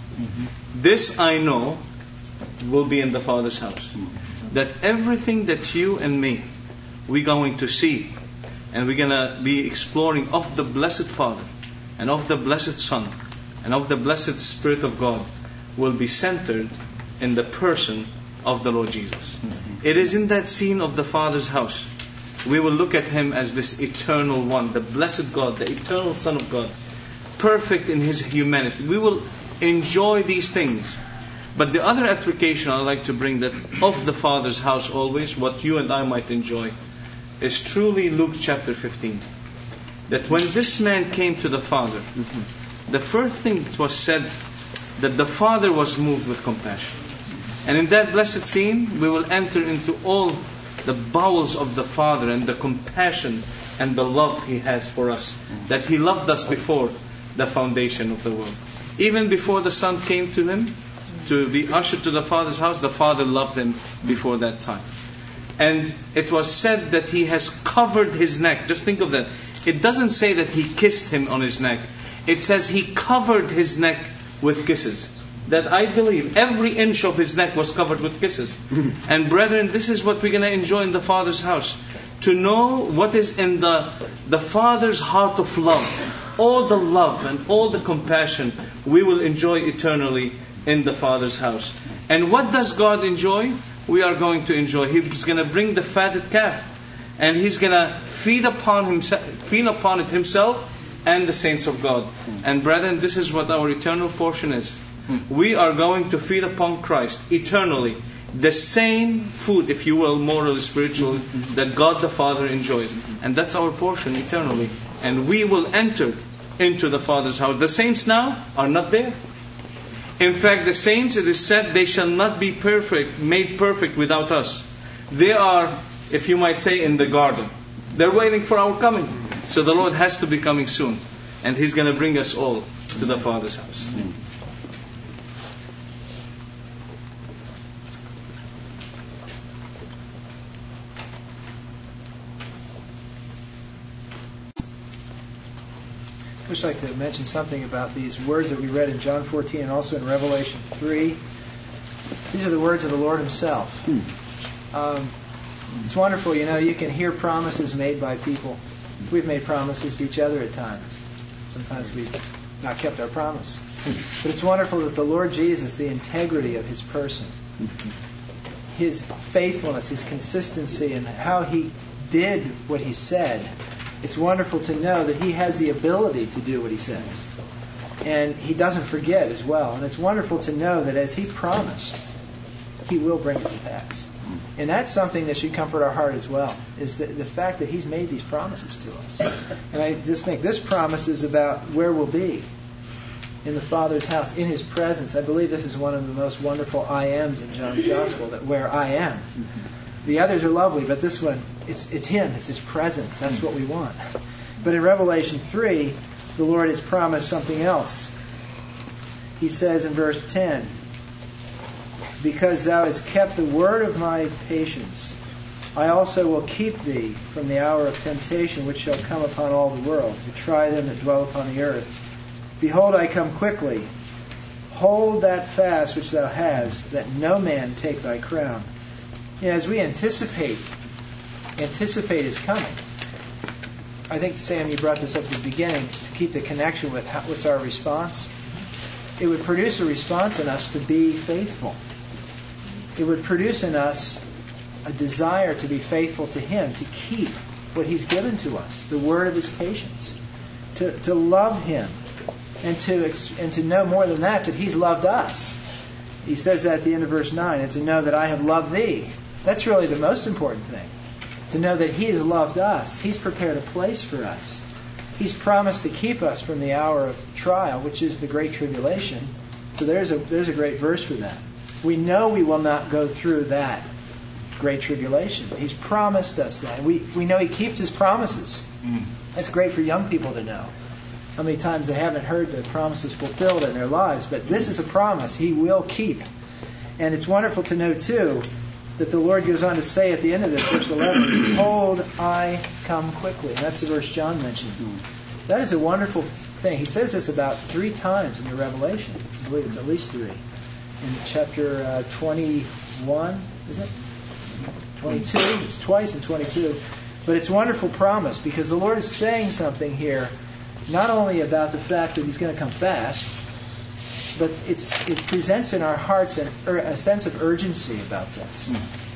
[SPEAKER 2] This I know will be in the Father's house. That everything that you and me, we're going to see, and we're going to be exploring of the Blessed Father, and of the Blessed Son, and of the Blessed Spirit of God, will be centered in the person of the Lord Jesus. It is in that scene of the Father's house, we will look at Him as this eternal one, the blessed God, the eternal Son of God, perfect in His humanity. We will enjoy these things. But the other application I'd like to bring that of the Father's house always, what you and I might enjoy, is truly Luke chapter 15. That when this man came to the Father, the first thing that was said, that the Father was moved with compassion. And in that blessed scene, we will enter into all the bowels of the Father and the compassion and the love He has for us. That He loved us before the foundation of the world. Even before the Son came to Him, to be ushered to the Father's house, the Father loved Him before that time. And it was said that He has covered His neck. Just think of that. It doesn't say that He kissed Him on His neck. It says He covered His neck with kisses. That I believe every inch of His neck was covered with kisses. And brethren, this is what we're going to enjoy in the Father's house. To know what is in the Father's heart of love. All the love and all the compassion we will enjoy eternally in the Father's house. And what does God enjoy? We are going to enjoy. He's going to bring the fatted calf, and He's going to feed upon it Himself and the saints of God. And brethren, this is what our eternal portion is. We are going to feed upon Christ eternally. The same food, if you will, morally, spiritually, that God the Father enjoys. And that's our portion eternally. And we will enter into the Father's house. The saints now are not there. In fact, the saints, it is said, they shall not be made perfect without us. They are, if you might say, in the garden. They're waiting for our coming. So the Lord has to be coming soon. And He's going to bring us all to the Father's house.
[SPEAKER 3] I'd just like to mention something about these words that we read in John 14 and also in Revelation 3. These are the words of the Lord Himself. It's wonderful, you can hear promises made by people. We've made promises to each other at times. Sometimes we've not kept our promise. But it's wonderful that the Lord Jesus, the integrity of His person, His faithfulness, His consistency, and how He did what He said, it's wonderful to know that He has the ability to do what He says. And He doesn't forget as well. And it's wonderful to know that as He promised, He will bring it to pass. And that's something that should comfort our heart as well, is the fact that He's made these promises to us. And I just think this promise is about where we'll be in the Father's house, in His presence. I believe this is one of the most wonderful I ams in John's Gospel, that where I am. The others are lovely, but this one, it's Him, it's His presence. That's what we want. But in Revelation 3, the Lord has promised something else. He says in verse 10, "Because thou hast kept the word of my patience, I also will keep thee from the hour of temptation which shall come upon all the world, to try them that dwell upon the earth. Behold, I come quickly. Hold that fast which thou hast, that no man take thy crown." As we anticipate His coming, I think, Sam, you brought this up at the beginning, to keep the connection with what's our response. It would produce a response in us to be faithful. It would produce in us a desire to be faithful to Him, to keep what He's given to us, the word of His patience, to love Him, and to know more than that He's loved us. He says that at the end of verse 9, and to know that I have loved thee. That's really the most important thing. To know that He has loved us. He's prepared a place for us. He's promised to keep us from the hour of trial, which is the great tribulation. So there's a great verse for that. We know we will not go through that great tribulation. He's promised us that. We know He keeps His promises. That's great for young people to know. how many times they haven't heard the promises fulfilled in their lives. But this is a promise He will keep. And it's wonderful to know, too, that the Lord goes on to say at the end of this, verse 11, "Behold, I come quickly." And that's the verse John mentioned. That is a wonderful thing. He says this about 3 times in the Revelation. I believe it's at least 3. In chapter 21, is it? 22. It's twice in 22. But it's a wonderful promise because the Lord is saying something here, not only about the fact that He's going to come fast, but it presents in our hearts a sense of urgency about this.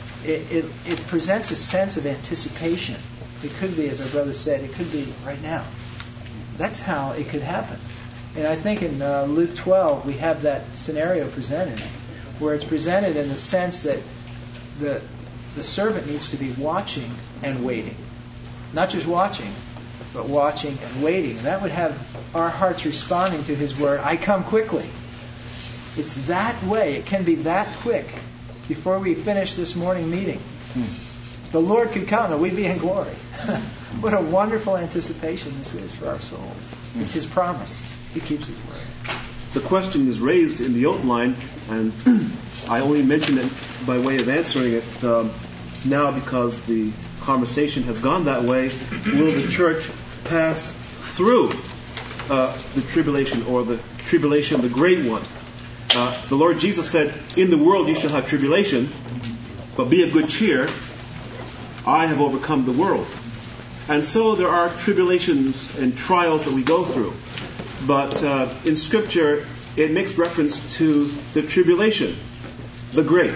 [SPEAKER 3] It presents a sense of anticipation. It could be, as our brother said, it could be right now. That's how it could happen. And I think in Luke 12 we have that scenario presented, where it's presented in the sense that the servant needs to be watching and waiting. Not just watching, but watching and waiting. And that would have our hearts responding to His word, "I come quickly." It's that way. It can be that quick before we finish this morning meeting. The Lord could come and we'd be in glory. What a wonderful anticipation this is for our souls. It's His promise. He keeps His word.
[SPEAKER 8] The question is raised in the outline, and I only mention it by way of answering it now because the conversation has gone that way. Will the church pass through the tribulation, or the tribulation, the great one? The Lord Jesus said, "In the world you shall have tribulation, but be of good cheer. I have overcome the world." And so there are tribulations and trials that we go through. But in Scripture, it makes reference to the tribulation, the great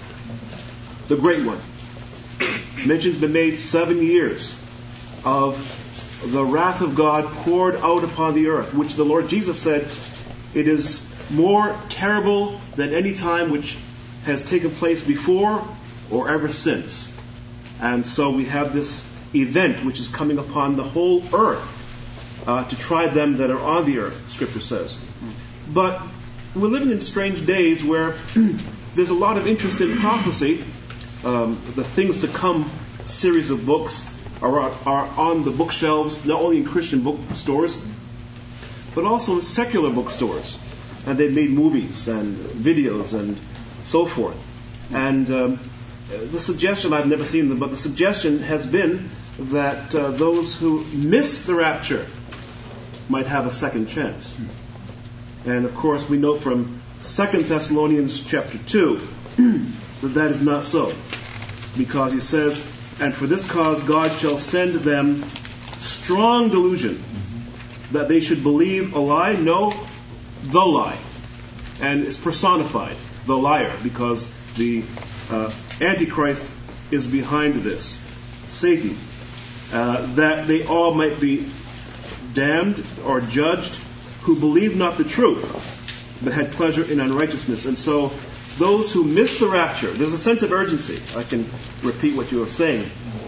[SPEAKER 8] one. Mention's been made 7 years of the wrath of God poured out upon the earth, which the Lord Jesus said, it is more terrible than any time which has taken place before or ever since. And so we have this event which is coming upon the whole earth to try them that are on the earth, Scripture says. But we're living in strange days where there's a lot of interest in prophecy. The Things to Come series of books are on the bookshelves, not only in Christian bookstores, but also in secular bookstores. And they've made movies and videos and so forth. And the suggestion, I've never seen them, but the suggestion has been that those who miss the rapture might have a second chance. And of course we know from 2 Thessalonians chapter 2 that is not so. Because he says, "And for this cause God shall send them strong delusion, that they should believe a lie." No, the lie. And it's personified, the liar, because the Antichrist is behind this, Satan. That they all might be damned or judged who believed not the truth, but had pleasure in unrighteousness. And so those who miss the rapture, there's a sense of urgency. I can repeat what you were saying.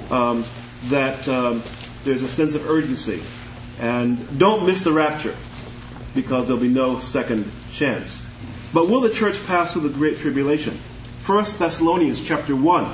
[SPEAKER 8] That there's a sense of urgency. And don't miss the rapture, because there'll be no second chance. But will the church pass through the great tribulation? 1 Thessalonians chapter 1.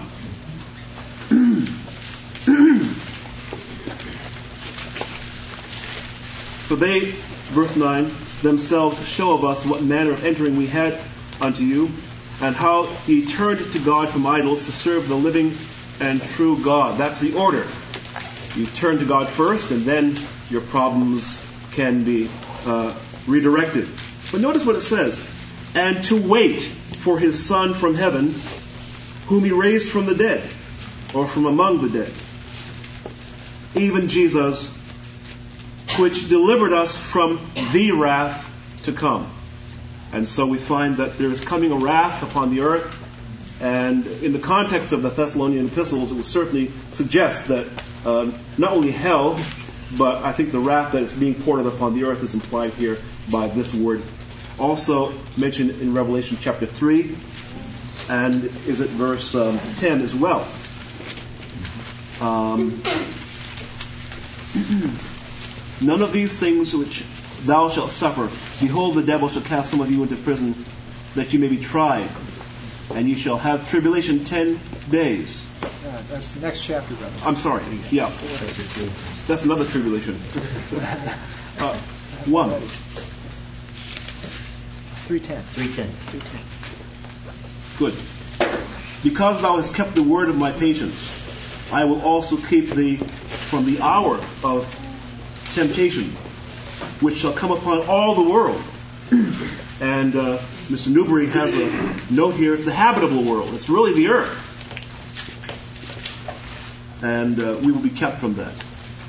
[SPEAKER 8] "For they," verse 9, "themselves show of us what manner of entering we had unto you, and how ye turned to God from idols to serve the living and true God." That's the order. You turn to God first, and then your problems can be redirected. But notice what it says. "And to wait for His Son from heaven, whom He raised from the dead," or from among the dead, "even Jesus, which delivered us from the wrath to come." And so we find that there is coming a wrath upon the earth. And in the context of the Thessalonian epistles, it would certainly suggest that not only hell, but I think the wrath that is being poured out upon the earth is implied here by this word. Also mentioned in Revelation chapter 3, and is it verse 10 as well. "None of these things which thou shalt suffer, behold, the devil shall cast some of you into prison, that you may be tried, and you shall have tribulation 10 days.
[SPEAKER 3] That's the next chapter, brother.
[SPEAKER 8] I'm sorry. Yeah. That's another tribulation. 1.
[SPEAKER 3] 3:10.
[SPEAKER 6] 3:10.
[SPEAKER 8] Good. Because thou hast kept the word of my patience, I will also keep thee from the hour of temptation, which shall come upon all the world. And Mr. Newberry has a note here. It's the habitable world. It's really the earth. And we will be kept from that.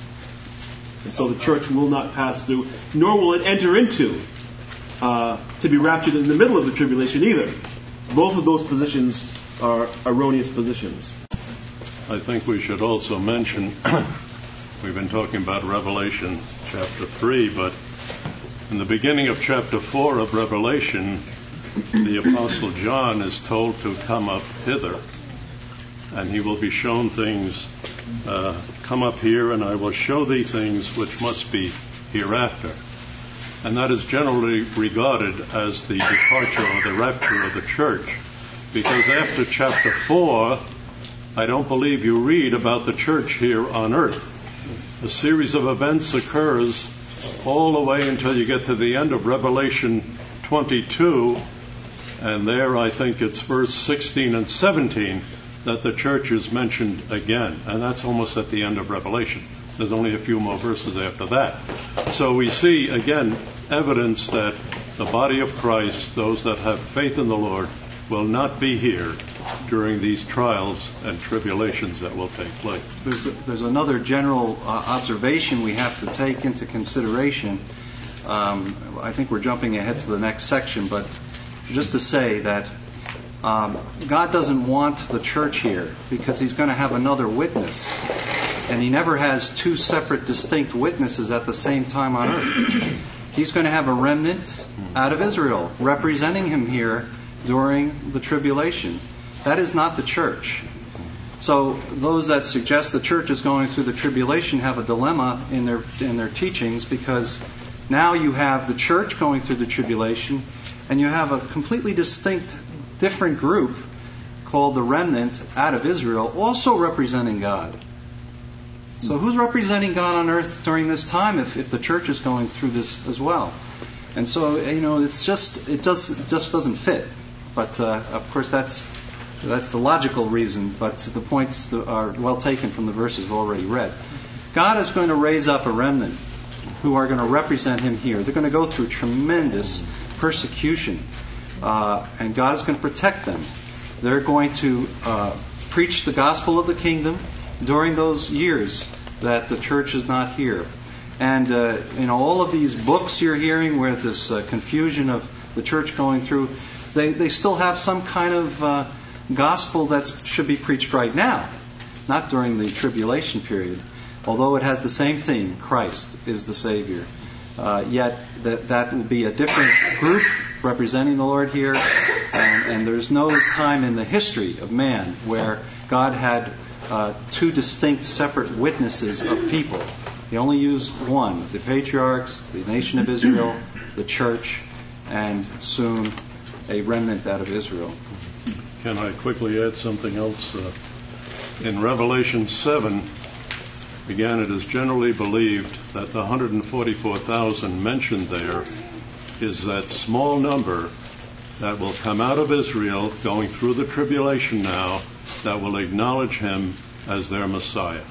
[SPEAKER 8] And so the church will not pass through, nor will it enter into to be raptured in the middle of the tribulation either. Both of those positions are erroneous positions.
[SPEAKER 4] I think we should also mention, we've been talking about Revelation chapter 3, but in the beginning of chapter 4 of Revelation, the Apostle John is told to come up hither, and he will be shown things, come up here, and I will show thee things which must be hereafter. And that is generally regarded as the departure or the rapture of the church, because after chapter 4, I don't believe you read about the church here on earth. A series of events occurs all the way until you get to the end of Revelation 22, and there I think it's verse 16 and 17 that the church is mentioned again, and that's almost at the end of Revelation. There's only a few more verses after that. So we see, again, evidence that the body of Christ, those that have faith in the Lord, will not be here during these trials and tribulations that will take place.
[SPEAKER 7] There's another general observation we have to take into consideration. I think we're jumping ahead to the next section, but just to say that God doesn't want the church here because He's going to have another witness. And He never has two separate distinct witnesses at the same time on earth. He's going to have a remnant out of Israel representing Him here during the tribulation. That is not the church. So those that suggest the church is going through the tribulation have a dilemma in their teachings, because now you have the church going through the tribulation and you have a completely distinct, different group called the remnant out of Israel also representing God. So who's representing God on earth during this time if the church is going through this as well? And so, it just doesn't fit. But of course that's the logical reason, but the points are well taken from the verses we've already read. God is going to raise up a remnant who are going to represent Him here. They're going to go through tremendous persecution, and God is going to protect them. They're going to preach the gospel of the kingdom during those years that the church is not here. And all of these books you're hearing where this confusion of the church going through, they still have some kind of gospel that should be preached right now, not during the tribulation period. Although it has the same theme, Christ is the Savior. Yet that will be a different group representing the Lord here. And there's no time in the history of man where God had two distinct separate witnesses of people. He only used one, the patriarchs, the nation of Israel, the church, and soon a remnant out of Israel.
[SPEAKER 4] Can I quickly add something else? In Revelation 7, again, it is generally believed that the 144,000 mentioned there is that small number that will come out of Israel going through the tribulation now that will acknowledge Him as their Messiah.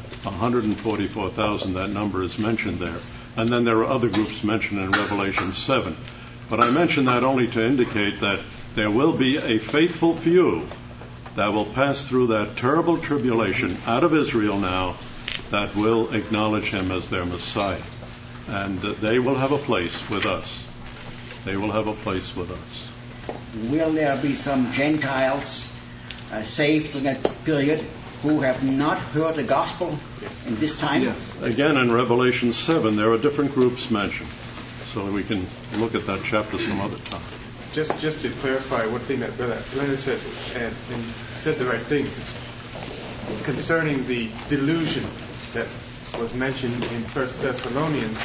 [SPEAKER 4] 144,000, that number is mentioned there. And then there are other groups mentioned in Revelation 7. But I mention that only to indicate that there will be a faithful few that will pass through that terrible tribulation out of Israel now that will acknowledge Him as their Messiah. And they will have a place with us. They will have a place with us.
[SPEAKER 5] Will there be some Gentiles saved in that period who have not heard the gospel in this time?
[SPEAKER 4] Yes. Again, in Revelation 7, there are different groups mentioned. So we can look at that chapter some other time.
[SPEAKER 1] Just to clarify one thing that Brother Leonard said, and said the right things. It's concerning the delusion that was mentioned in 1 Thessalonians.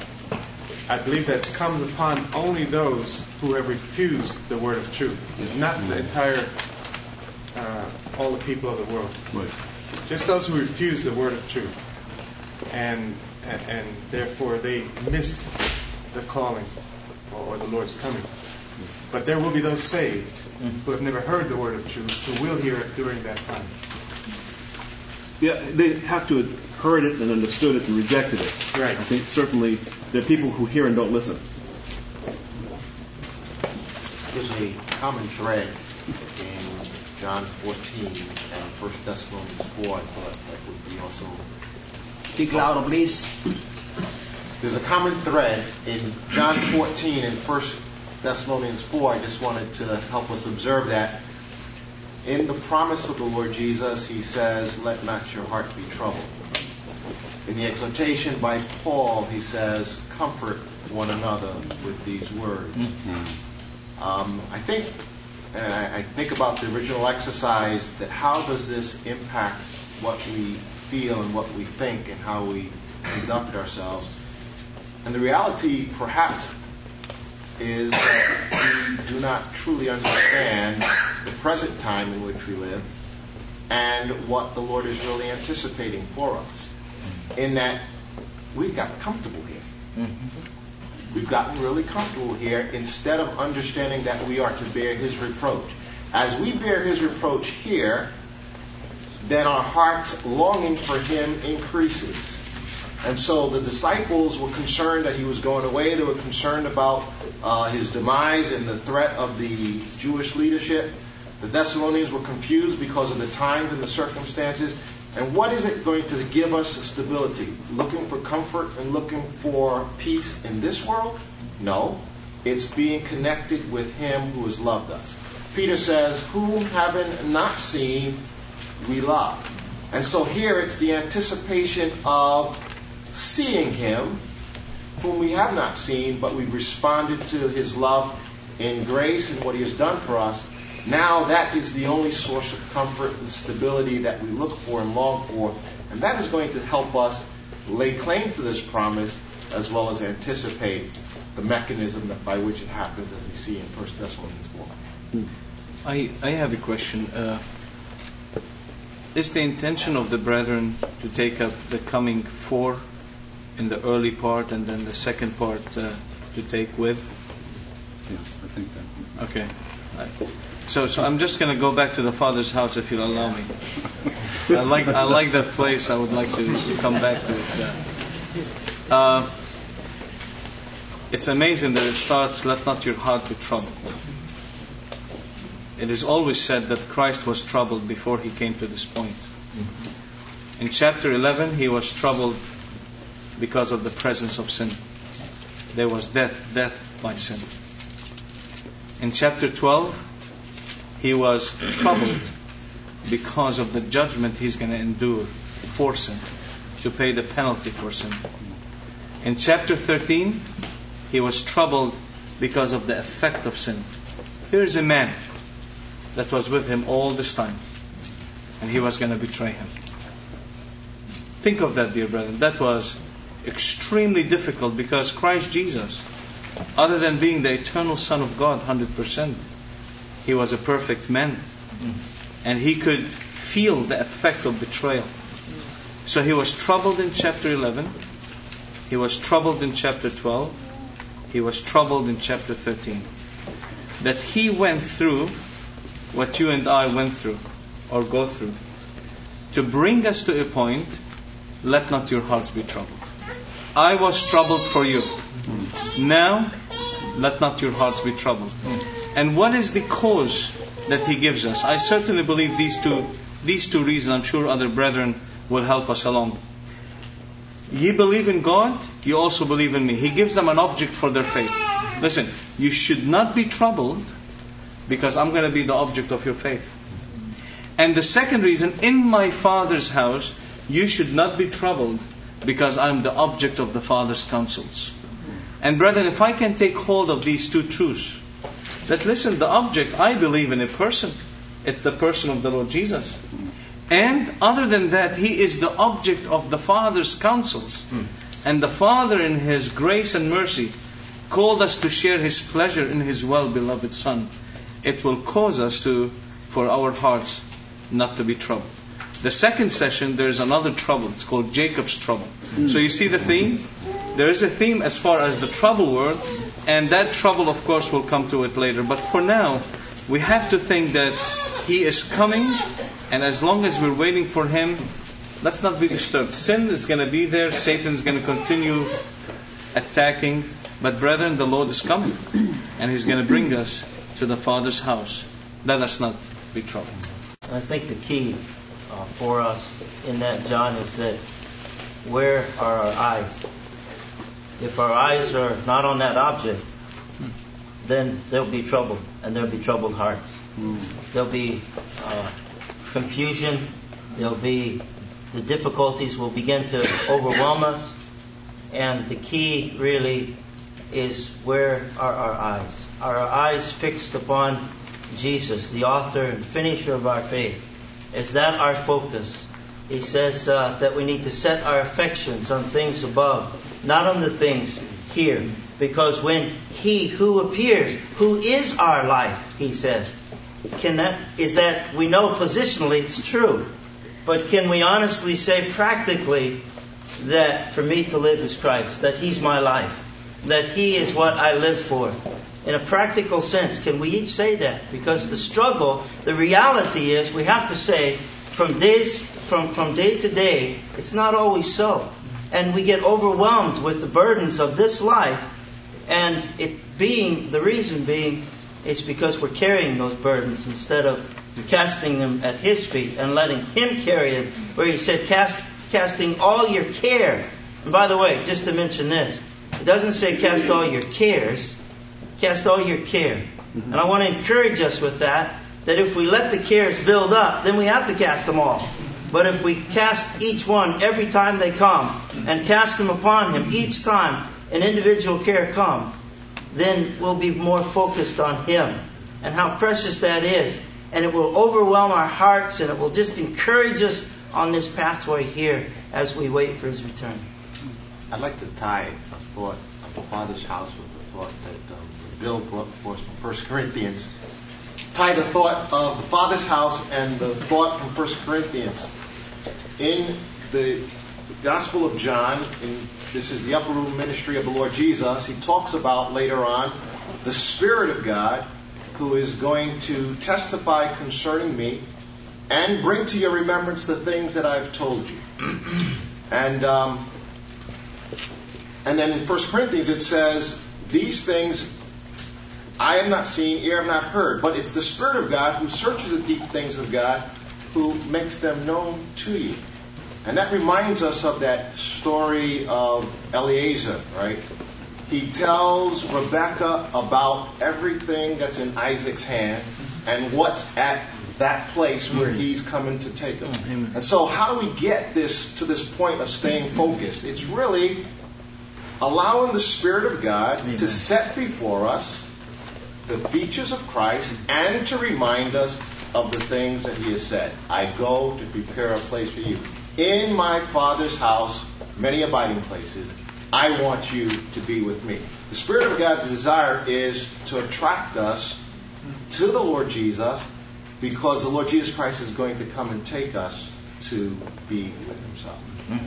[SPEAKER 1] I believe that comes upon only those who have refused the word of truth, not the entire, all the people of the world.
[SPEAKER 4] Right.
[SPEAKER 1] Just those who refuse the word of truth, and therefore they missed
[SPEAKER 10] the calling or the Lord's coming. But there will be those saved who have never heard the word of truth, who will hear it during that time.
[SPEAKER 8] Yeah, they have to have heard it and understood it and rejected it.
[SPEAKER 10] Right.
[SPEAKER 8] I think certainly there are people who hear and don't listen.
[SPEAKER 11] There's a common thread in John 14 and 1 Thessalonians 4. I thought that would be also...
[SPEAKER 5] Speak louder, please.
[SPEAKER 11] There's a common thread in John 14 and 1 Thessalonians 4. I just wanted to help us observe that. In the promise of the Lord Jesus, he says, let not your heart be troubled. In the exhortation by Paul, he says, comfort one another with these words. I think about the original exercise, that how does this impact what we feel and what we think and how we conduct ourselves. And the reality, perhaps, is that we do not truly understand the present time in which we live and what the Lord is really anticipating for us. In that we've gotten comfortable here. We've gotten really comfortable here instead of understanding that we are to bear his reproach. As we bear his reproach here, then our heart's longing for him increases. And so the disciples were concerned that he was going away. They were concerned about his demise and the threat of the Jewish leadership. The Thessalonians were confused because of the times and the circumstances. And what is it going to give us stability? Looking for comfort and looking for peace in this world? No. It's being connected with him who has loved us. Peter says, whom having not seen, we love. And so here it's the anticipation of seeing him, whom we have not seen, but we've responded to his love in grace and what he has done for us. Now that is the only source of comfort and stability that we look for and long for. And that is going to help us lay claim to this promise as well as anticipate the mechanism by which it happens, as we see in 1 Thessalonians 4.
[SPEAKER 2] I have a question. Is the intention of the brethren to take up the coming 4 in the early part and then the second part to take with?
[SPEAKER 7] Yes, I think that.
[SPEAKER 2] Okay. So I'm just going to go back to the Father's house, if you'll allow me. I like that place. I would like to come back to it. It's amazing that it starts, let not your heart be troubled. It is always said that Christ was troubled before he came to this point. In chapter 11, he was troubled because of the presence of sin. There was death by sin. In chapter 12, he was troubled because of the judgment he's going to endure for sin, to pay the penalty for sin. In chapter 13, he was troubled because of the effect of sin. Here's a man that was with him all this time, and he was going to betray him. Think of that, dear brethren. That was extremely difficult because Christ Jesus, other than being the eternal Son of God 100%, he was a perfect man. And he could feel the effect of betrayal. So he was troubled in chapter 11. He was troubled in chapter 12. He was troubled in chapter 13. That he went through what you and I went through or go through to bring us to a point, let not your hearts be troubled. I was troubled for you. Now, let not your hearts be troubled. And what is the cause that he gives us? I certainly believe these two reasons. I'm sure other brethren will help us along. Ye believe in God, you also believe in me. He gives them an object for their faith. Listen, you should not be troubled because I'm going to be the object of your faith. And the second reason, in my Father's house, you should not be troubled because I'm the object of the Father's counsels. And brethren, if I can take hold of these two truths, that listen, the object, I believe in a person. It's the person of the Lord Jesus. And other than that, He is the object of the Father's counsels. And the Father in His grace and mercy called us to share His pleasure in His well-beloved Son. It will cause us for our hearts not to be troubled. The second session, there's another trouble. It's called Jacob's trouble. So you see the theme? there is a theme as far as the trouble world, and that trouble, of course, will come to it later. But for now, we have to think that He is coming, and as long as we're waiting for Him, let's not be disturbed. Sin is going to be there. Satan is going to continue attacking. But brethren, the Lord is coming, and He's going to bring us to the Father's house. Let us not be troubled.
[SPEAKER 6] I think the key for us in that, John, is that where are our eyes? If our eyes are not on that object, then there'll be trouble, and there'll be troubled hearts. There'll be confusion. The difficulties will begin to overwhelm us. And the key really is, where are our eyes? Are our eyes fixed upon Jesus, the author and finisher of our faith? Is that our focus? He says that we need to set our affections on things above, not on the things here. Because when He who appears, who is our life, He says, is that we know positionally it's true. But can we honestly say practically that for me to live is Christ, that He's my life, that He is what I live for? In a practical sense, can we each say that? Because the struggle, the reality is, we have to say, from day to day, it's not always so. And we get overwhelmed with the burdens of this life, and the reason being, it's because we're carrying those burdens instead of casting them at His feet and letting Him carry them. Where He said, casting all your care. And by the way, just to mention this, it doesn't say cast all your cares, cast all your care. And I want to encourage us with that if we let the cares build up, then we have to cast them all. But if we cast each one every time they come, and cast them upon Him each time an individual care comes, then we'll be more focused on Him and how precious that is. And it will overwhelm our hearts, and it will just encourage us on this pathway here as we wait for His return.
[SPEAKER 11] I'd like to tie a thought of the Father's house with the thought that Bill brought for us from 1 Corinthians. Tie the thought of the Father's house and the thought from 1 Corinthians. In the Gospel of John, this is the upper room ministry of the Lord Jesus, He talks about later on the Spirit of God who is going to testify concerning me and bring to your remembrance the things that I've told you. And then in 1 Corinthians it says, these things I have not seen, ear have not heard. But it's the Spirit of God who searches the deep things of God, who makes them known to you. And that reminds us of that story of Eliezer, right? He tells Rebekah about everything that's in Isaac's hand and what's at that place where he's coming to take him. And so how do we get this to this point of staying focused? It's really allowing the Spirit of God to set before us the features of Christ and to remind us of the things that He has said. I go to prepare a place for you. In my Father's house, many abiding places. I want you to be with me. The Spirit of God's desire is to attract us to the Lord Jesus, because the Lord Jesus Christ is going to come and take us to be with Himself.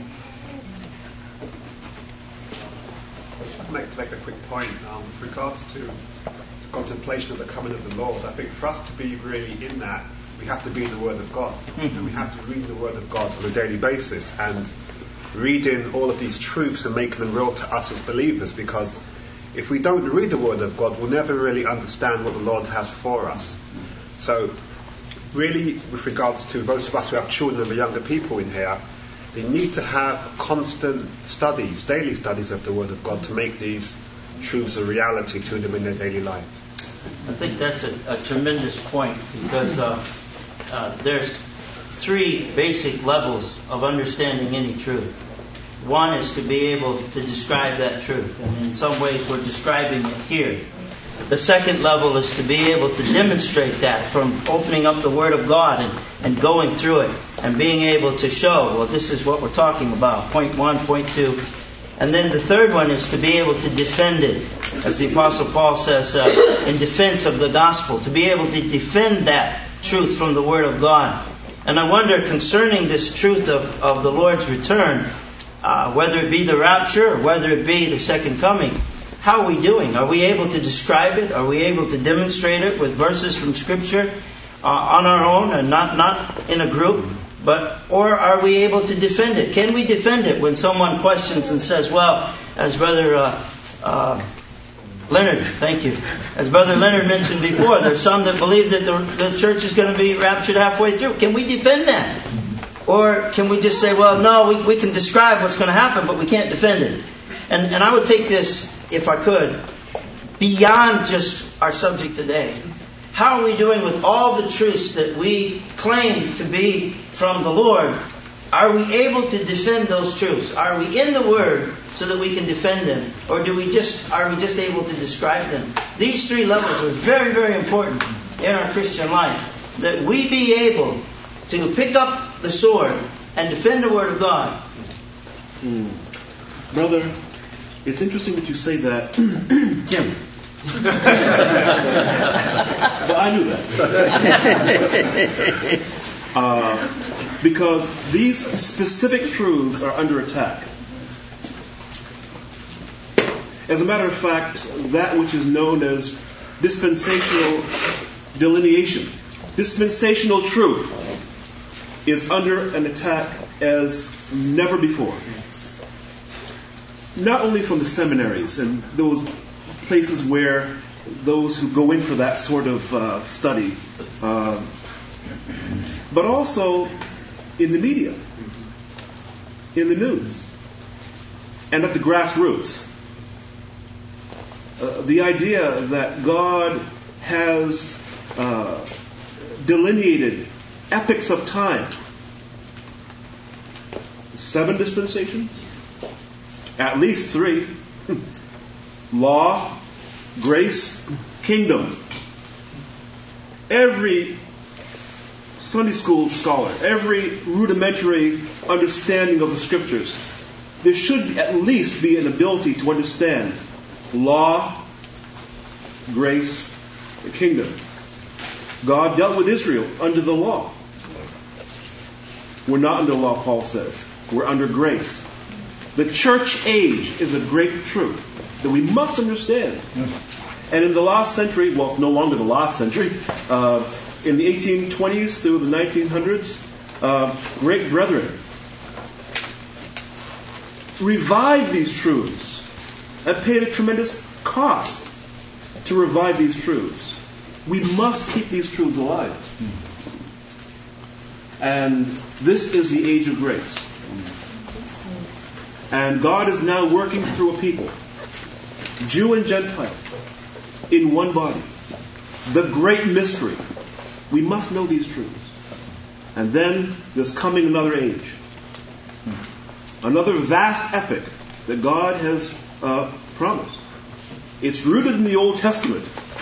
[SPEAKER 12] I'd like to make a quick point with regards to contemplation of the coming of the Lord. I think for us to be really in that, we have to be in the Word of God. And we have to read the Word of God on a daily basis and reading all of these truths and making them real to us as believers, because if we don't read the Word of God, we'll never really understand what the Lord has for us. So really, with regards to those of us who have children and the younger people in here, they need to have constant studies, daily studies of the Word of God to make these truths a reality to them in their daily life.
[SPEAKER 6] I think that's a tremendous point, because there's three basic levels of understanding any truth. One is to be able to describe that truth, and in some ways we're describing it here. The second level is to be able to demonstrate that from opening up the Word of God and going through it and being able to show, well, this is what we're talking about, point one, point two. And then the third one is to be able to defend it, as the Apostle Paul says, in defense of the gospel, to be able to defend that truth from the Word of God. And I wonder, concerning this truth of the Lord's return, whether it be the rapture or whether it be the second coming. How are we doing? Are we able to describe it? Are we able to demonstrate it with verses from Scripture on our own and not in a group? Or are we able to defend it? Can we defend it when someone questions and says, well, as Brother Leonard, thank you. As Brother Leonard mentioned before, there's some that believe that the church is going to be raptured halfway through. Can we defend that? Or can we just say, well, no, we can describe what's going to happen, but we can't defend it? And I would take this, if I could, beyond just our subject today. How are we doing with all the truths that we claim to be from the Lord? Are we able to defend those truths? Are we in the Word so that we can defend them? Or are we just able to describe them? These three levels are very, very important in our Christian life. That we be able to pick up the sword and defend the Word of God.
[SPEAKER 8] Brother, it's interesting that you say that.
[SPEAKER 6] Tim.
[SPEAKER 8] Well, I knew that. Because these specific truths are under attack. As a matter of fact, that which is known as dispensational delineation, dispensational truth, is under an attack as never before. Not only from the seminaries and those places where those who go in for that sort of study, but also in the media, in the news, and at the grassroots. The idea that God has delineated epochs of time, 7 dispensations, at least 3, law, grace, kingdom. Every Sunday school scholar, every rudimentary understanding of the Scriptures, there should at least be an ability to understand law, grace, the kingdom. God dealt with Israel under the law. We're not under law, Paul says. We're under grace. The church age is a great truth that we must understand. And in the last century, well, it's no longer the last century, in the 1820s through the 1900s, great brethren revived these truths and paid a tremendous cost to revive these truths. We must keep these truths alive. And this is the age of grace. And God is now working through a people, Jew and Gentile, in one body. The great mystery. We must know these truths. And then there's coming another age. Another vast epic that God has promised. It's rooted in the Old Testament.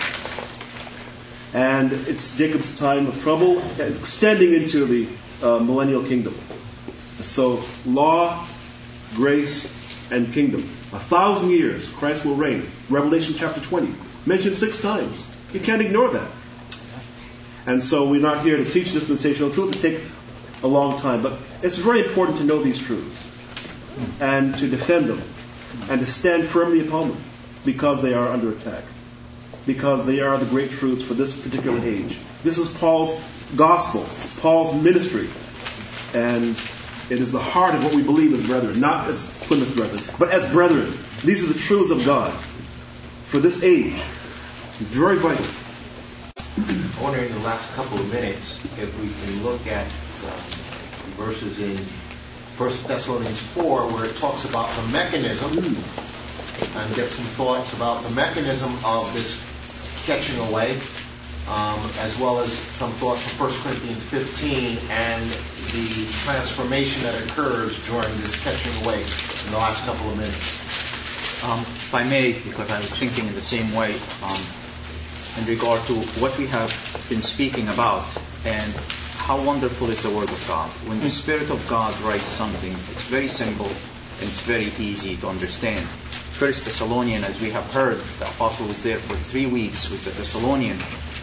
[SPEAKER 8] And it's Jacob's time of trouble, extending into the millennial kingdom. So, law, grace, and kingdom. 1,000 years, Christ will reign. Revelation chapter 20. Mentioned 6 times. You can't ignore that. And so we're not here to teach dispensational truth. It take a long time. But it's very important to know these truths. And to defend them. And to stand firmly upon them. Because they are under attack. Because they are the great truths for this particular age. This is Paul's gospel. Paul's ministry. And it is the heart of what we believe as brethren. Not as Plymouth brethren, but as brethren. These are the truths of God. For this age. Very vital.
[SPEAKER 11] I wonder in the last couple of minutes if we can look at verses in 1 Thessalonians 4 where it talks about the mechanism and get some thoughts about the mechanism of this catching away, as well as some thoughts from 1 Corinthians 15 and the transformation that occurs during this catching away in the last couple of minutes.
[SPEAKER 13] If I may, because I was thinking in the same way in regard to what we have been speaking about and how wonderful is the Word of God. When the Spirit of God writes something, it's very simple and it's very easy to understand. First Thessalonian, as we have heard, the apostle was there for 3 weeks with the Thessalonian.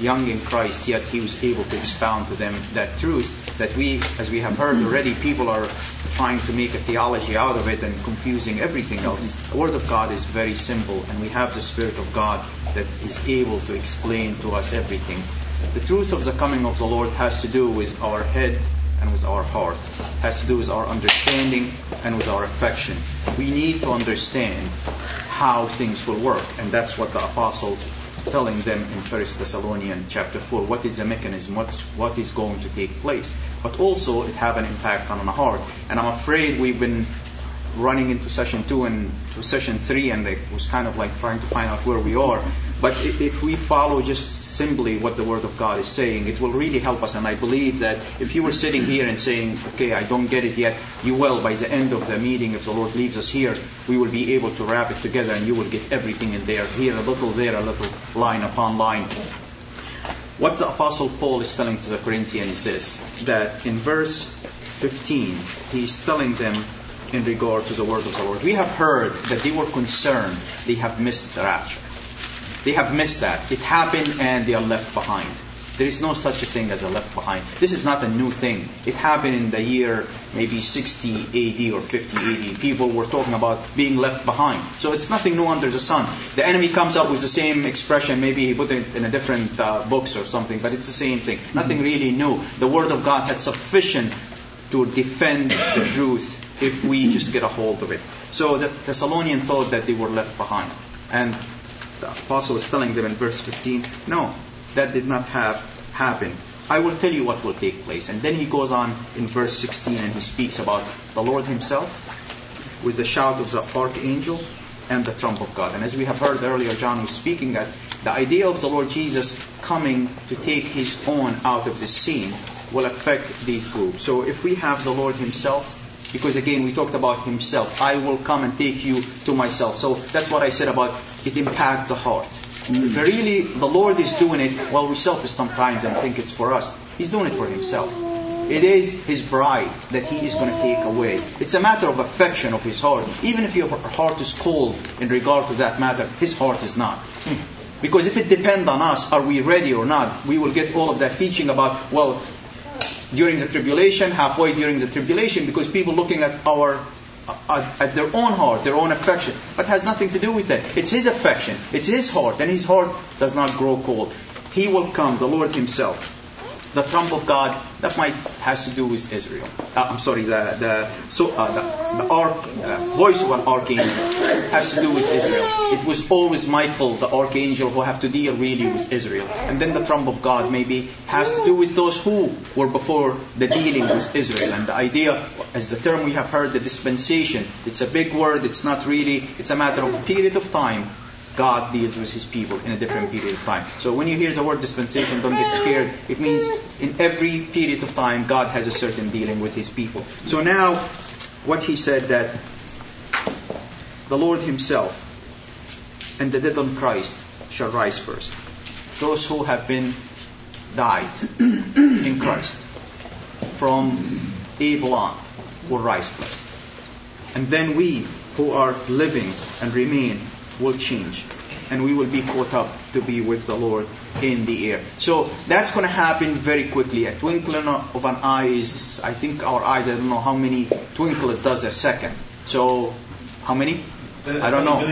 [SPEAKER 13] young in Christ, yet he was able to expound to them that truth that we, as we have heard already, people are trying to make a theology out of it and confusing everything else. The Word of God is very simple, and we have the Spirit of God that is able to explain to us everything. The truth of the coming of the Lord has to do with our head and with our heart. It has to do with our understanding and with our affection. We need to understand how things will work, and that's what the apostle telling them in 1 Thessalonians chapter 4. What is the mechanism? What is going to take place? But also it have an impact on the heart. And I'm afraid we've been running into session 2 and to session 3, and it was kind of like trying to find out where we are. But if we follow just simply what the Word of God is saying, it will really help us. And I believe that if you were sitting here and saying, okay, I don't get it yet, you will. By the end of the meeting, if the Lord leaves us here, we will be able to wrap it together, and you will get everything in there. Here a little, there a little, line upon line. What the Apostle Paul is telling to the Corinthians is that in verse 15, he's telling them in regard to the word of the Lord. We have heard that they were concerned they have missed the rapture. They have missed that. It happened and they are left behind. There is no such a thing as a left behind. This is not a new thing. It happened in the year maybe 60 AD or 50 AD. People were talking about being left behind. So it's nothing new under the sun. The enemy comes up with the same expression. Maybe he put it in a different books or something, but it's the same thing. Nothing really new. The Word of God had sufficient to defend the truth if we just get a hold of it. So the Thessalonians thought that they were left behind. And the apostle is telling them in verse 15, no, that did not happen. I will tell you what will take place. And then he goes on in verse 16 and he speaks about the Lord himself with the shout of the archangel and the trump of God. And as we have heard earlier, John was speaking that the idea of the Lord Jesus coming to take his own out of the scene will affect these groups. So if we have the Lord himself, because again we talked about himself, I will come and take you to myself. So that's what I said about it impacts the heart. Really, the Lord is doing it. Well, we're selfish sometimes and think it's for us. He's doing it for himself. It is his bride that he is going to take away. It's a matter of affection of his heart. Even if your heart is cold in regard to that matter, his heart is not. Because if it depends on us, are we ready or not, we will get all of that teaching about, well, during the tribulation, halfway during the tribulation, because people looking at their own heart, their own affection, but has nothing to do with that. It's his affection, it's his heart, and his heart does not grow cold. He will come, the Lord himself. The trump of God, that has to do with Israel. The voice of an archangel has to do with Israel. It was always Michael, the archangel, who have to deal really with Israel. And then the trump of God maybe has to do with those who were before the dealing with Israel. And the idea, as the term we have heard, the dispensation, it's a big word, it's not really, it's a matter of a period of time. God deals with his people in a different period of time. So when you hear the word dispensation, don't get scared. It means in every period of time, God has a certain dealing with his people. So now, what he said that the Lord himself and the dead in Christ shall rise first. Those who have been died in Christ from Abel on will rise first. And then we who are living and remain will change, and we will be caught up to be with the Lord in the air. So that's going to happen very quickly. A twinkling of an eye is, I think our eyes, I don't know how many twinkle it does a second. So how many? I don't know.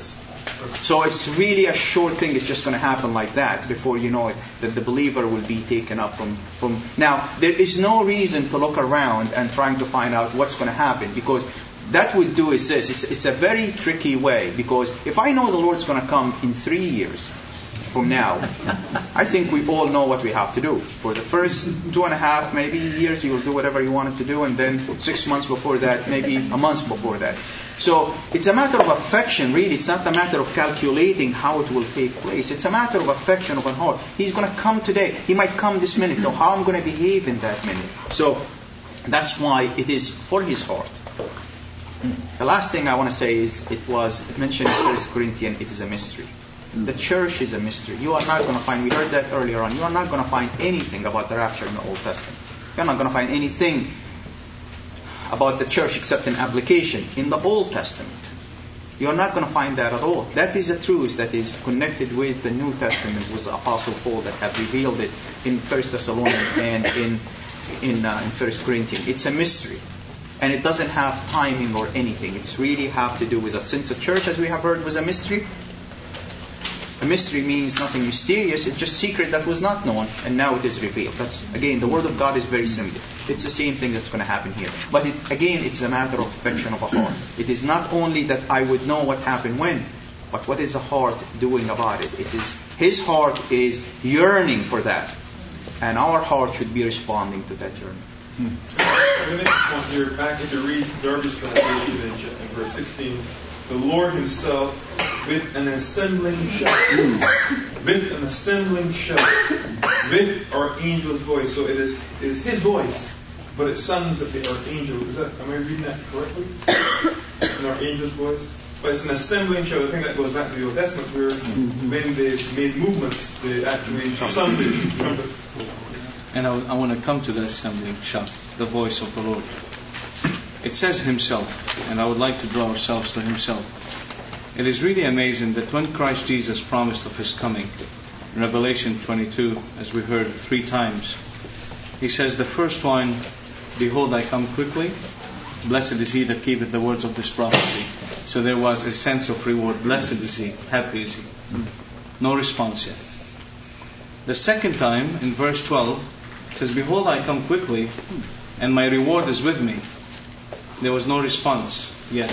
[SPEAKER 13] So it's really a short thing. It's just going to happen like that. Before you know it, that the believer will be taken up from. Now, there is no reason to look around and trying to find out what's going to happen, because that would do is this. It's a very tricky way, because if I know the Lord's going to come in 3 years from now, I think we all know what we have to do. For the first 2.5 maybe years, you will do whatever you wanted to do, and then 6 months before that, maybe a month before that. So it's a matter of affection, really. It's not a matter of calculating how it will take place. It's a matter of affection of a heart. He's going to come today. He might come this minute. So how I'm going to behave in that minute. So that's why it is for his heart. The last thing I want to say is it mentioned in 1 Corinthians, it is a mystery. The church is a mystery. You are not going to find, we heard that earlier on, you are not going to find anything about the rapture in the Old Testament. You're not going to find anything about the church except an application in the Old Testament. You're not going to find that at all. That is a truth that is connected with the New Testament, with the Apostle Paul that have revealed it in 1 Thessalonians and in 1 Corinthians. It's a mystery. And it doesn't have timing or anything. It's really have to do with us. Since the church, as we have heard, was a mystery means nothing mysterious. It's just secret that was not known, and now it is revealed. That's, again, the Word of God is very simple. It's the same thing that's going to happen here. But it's a matter of affection of a heart. It is not only that I would know what happened when, but what is the heart doing about it? It is his heart is yearning for that, and our heart should be responding to that yearning.
[SPEAKER 1] You're back if you read Darby's translation in verse 16. The Lord Himself with an assembling shout, with our angel's voice. So it is His voice, but it sounds like the archangel. Am I reading that correctly? An archangel's voice? But it's an assembling shout. I think that goes back to the Old Testament where when they made movements, they actually sounded trumpets.
[SPEAKER 2] And I want to come to the assembling shout, the voice of the Lord. It says Himself, and I would like to draw ourselves to Himself. It is really amazing that when Christ Jesus promised of His coming, in Revelation 22, as we heard 3 times, He says the first one, behold, I come quickly. Blessed is he that keepeth the words of this prophecy. So there was a sense of reward. Blessed is he, happy is he. No response yet. The second time, in verse 12, it says, behold, I come quickly, and my reward is with me. There was no response yet.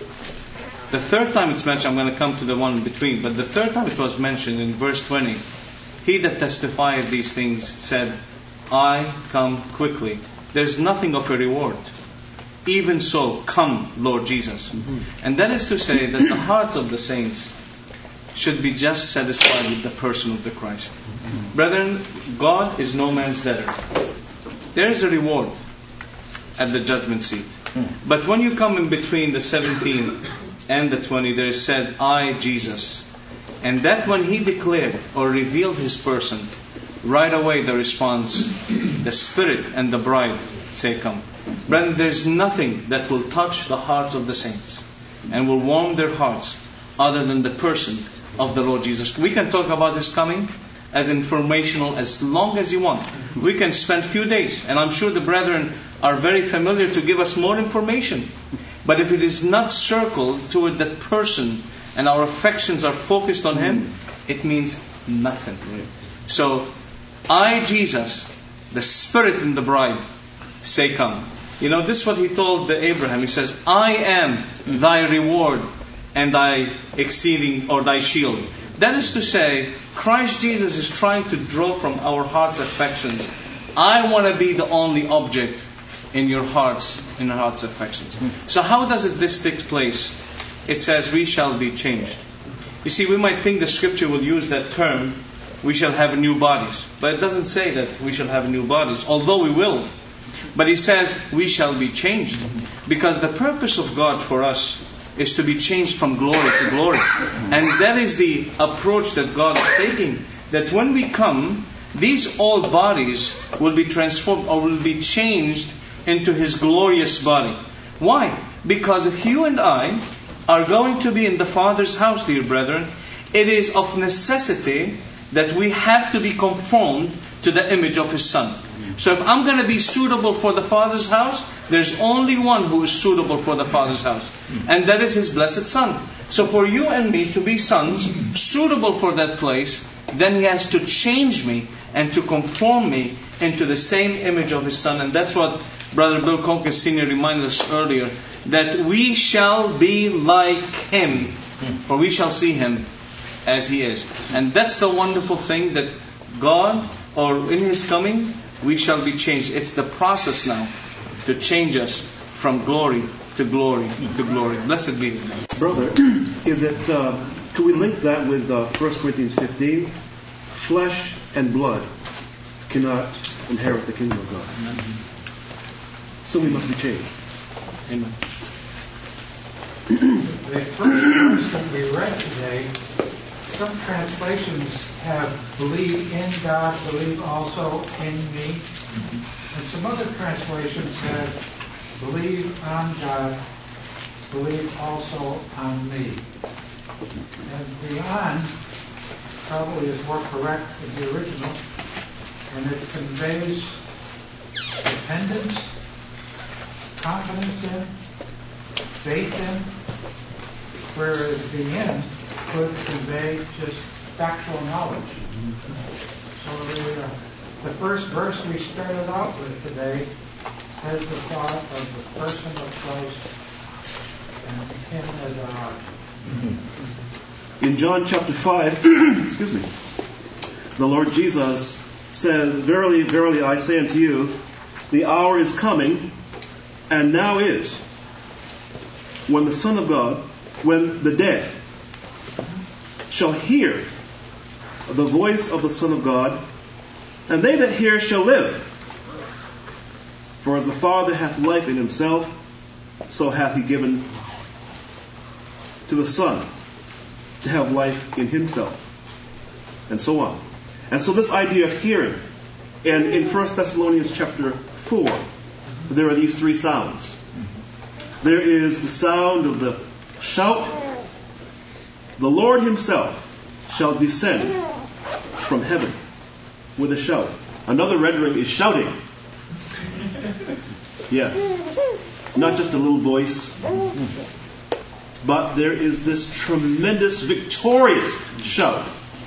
[SPEAKER 2] The third time it's mentioned, I'm going to come to the one in between, but the third time it was mentioned in verse 20, he that testified these things said, I come quickly. There's nothing of a reward. Even so, come, Lord Jesus. And that is to say that the hearts of the saints should be just satisfied with the person of the Christ. Brethren, God is no man's debtor. There is a reward at the judgment seat. But when you come in between the 17 and the 20, there is said, I, Jesus. And that when He declared or revealed His person, right away the response, the Spirit and the bride say, come. Brethren, there is nothing that will touch the hearts of the saints and will warm their hearts other than the person of the Lord Jesus. We can talk about His coming as informational as long as you want. We can spend few days, and I'm sure the brethren are very familiar to give us more information. But if it is not circled toward that person and our affections are focused on Him, it means nothing. So, I, Jesus, the Spirit and the bride, say come. You know, this is what He told Abraham. He says, I am thy reward and thy exceeding, or thy shield. That is to say, Christ Jesus is trying to draw from our heart's affections. I want to be the only object in your heart's affections. So how does this take place? It says, we shall be changed. You see, we might think the Scripture will use that term, we shall have new bodies. But it doesn't say that we shall have new bodies, although we will. But He says, we shall be changed. Because the purpose of God for us is to be changed from glory to glory. And that is the approach that God is taking. That when we come, these old bodies will be transformed or will be changed into His glorious body. Why? Because if you and I are going to be in the Father's house, dear brethren, it is of necessity that we have to be conformed to the image of His Son. So if I'm going to be suitable for the Father's house, there's only one who is suitable for the Father's house. And that is His blessed Son. So for you and me to be sons, suitable for that place, then He has to change me and to conform me into the same image of His Son. And that's what Brother Bill Conkin Sr. reminded us earlier, that we shall be like Him, for we shall see Him as He is. And that's the wonderful thing, that God, or in His coming, we shall be changed. It's the process now to change us from glory to glory to glory. Blessed be His name.
[SPEAKER 8] Brother, is it, can we link that with 1 Corinthians 15? Flesh and blood cannot inherit the kingdom of God. So we must be changed.
[SPEAKER 2] Amen.
[SPEAKER 9] The first verse that we read today, some translations have believe in God, believe also in me. And some other translations have believe on God, believe also on me. And beyond probably is more correct than the original, and it conveys dependence, confidence in, faith in, whereas the end could convey just factual knowledge. So the first verse we started out with today has the thought of the person of Christ and him as our author.
[SPEAKER 8] In John chapter 5, excuse me, the Lord Jesus says, "Verily, verily, I say unto you, the hour is coming, and now is, when the Son of God, when the dead shall hear the voice of the Son of God, and they that hear shall live. For as the Father hath life in himself, so hath he given to the Son to have life in himself." And so on. And so this idea of hearing, and in 1 Thessalonians chapter 4, there are these three sounds. There is the sound of the shout. The Lord himself shall descend from heaven with a shout. Another rendering is shouting. Yes. Not just a little voice, but there is this tremendous, victorious shout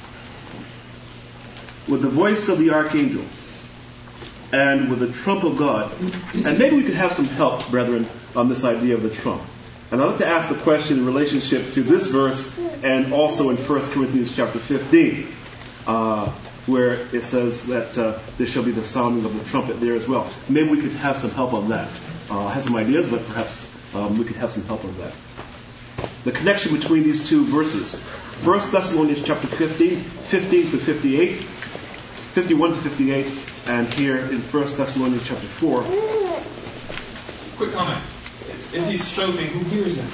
[SPEAKER 8] with the voice of the archangel and with the trump of God. And maybe we could have some help, brethren, on this idea of the trump. And I'd like to ask the question in relationship to this verse and also in 1 Corinthians chapter 15, where it says that there shall be the sounding of the trumpet there as well. Maybe we could have some help on that. I have some ideas, but perhaps we could have some help on that. The connection between these two verses. 1 Thessalonians chapter 15, 15 to 58, 51 to 58, and here in 1 Thessalonians chapter 4.
[SPEAKER 1] Quick comment. If he's shouting, who hears him?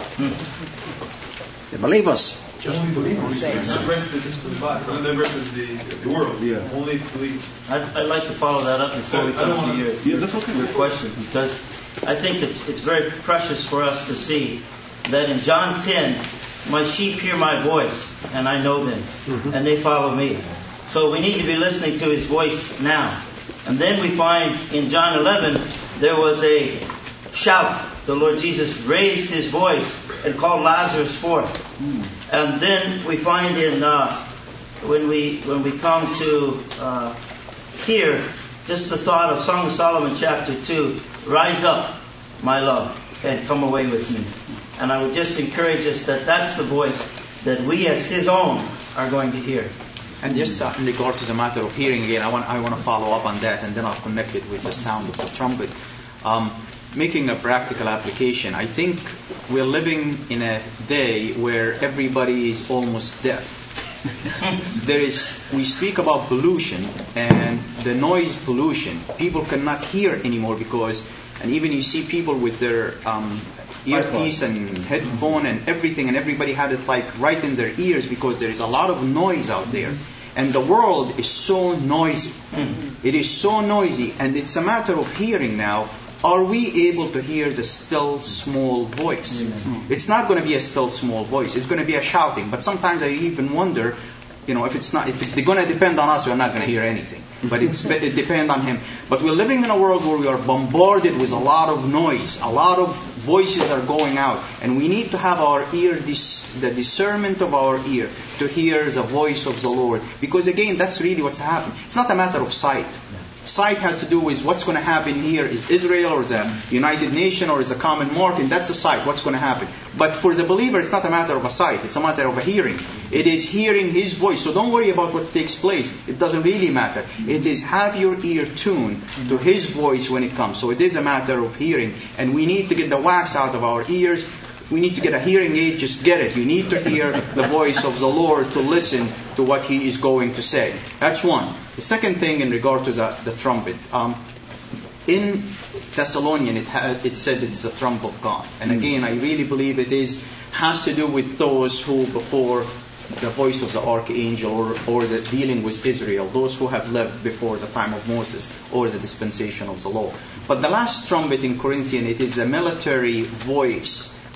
[SPEAKER 5] The believers.
[SPEAKER 1] Just only believers. The rest of the world.
[SPEAKER 8] Yeah.
[SPEAKER 1] Only believers.
[SPEAKER 6] I'd like to follow that up before we come to your question, because I think it's very precious for us to see that in John 10, my sheep hear my voice, and I know them, and they follow me. So we need to be listening to his voice now. And then we find in John 11, there was a shout. The Lord Jesus raised his voice and called Lazarus forth. And then we find in when we come to here, just the thought of Song of Solomon chapter 2, rise up, my love, and come away with me. And I would just encourage us that that's the voice that we as his own are going to hear.
[SPEAKER 13] And just in regard to the matter of hearing again, I want to follow up on that, and then I'll connect it with the sound of the trumpet. Making a practical application, I think we're living in a day where everybody is almost deaf. We speak about pollution and the noise pollution. People cannot hear anymore because, and even you see people with their earpiece and headphone and everything, and everybody had it like right in their ears because there is a lot of noise out there. And the world is so noisy. It is so noisy, and it's a matter of hearing now. Are we able to hear the still small voice? It's not going to be a still small voice. It's going to be a shouting. But sometimes I even wonder, if they're going to depend on us, we're not going to hear anything. But it depends on him. But we're living in a world where we are bombarded with a lot of noise. A lot of voices are going out. And we need to have our ear, the discernment of our ear, to hear the voice of the Lord. Because again, that's really what's happening. It's not a matter of sight. Sight has to do with what's going to happen here. Is Israel or the United Nations or is a common mark? And that's a sight. What's going to happen? But for the believer, it's not a matter of a sight. It's a matter of a hearing. It is hearing his voice. So don't worry about what takes place. It doesn't really matter. It is have your ear tuned to his voice when it comes. So it is a matter of hearing. And we need to get the wax out of our ears. If we need to get a hearing aid, just get it. You need to hear the voice of the Lord to listen to what He is going to say. That's one. The second thing in regard to the trumpet. In Thessalonian, it said it's the trump of God. And again, I really believe it has to do with those who before the voice of the archangel or the dealing with Israel, those who have lived before the time of Moses or the dispensation of the law. But the last trumpet in Corinthians, it is a military voice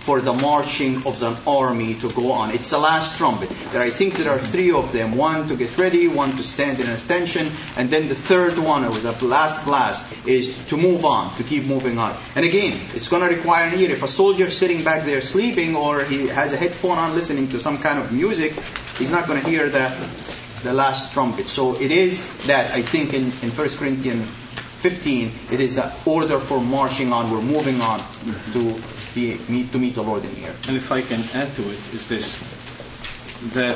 [SPEAKER 13] for the marching of an army to go on. It's the last trumpet. I think there are three of them. One to get ready, one to stand in attention, and then the third one, or the last blast, is to move on, to keep moving on. And again, it's going to require an ear. If a soldier sitting back there sleeping, or he has a headphone on listening to some kind of music, he's not going to hear the last trumpet. So it is that, I think in 1 Corinthians 15, it is the order for marching on. We're moving on to meet the Lord in here.
[SPEAKER 2] And if I can add to it, is this, that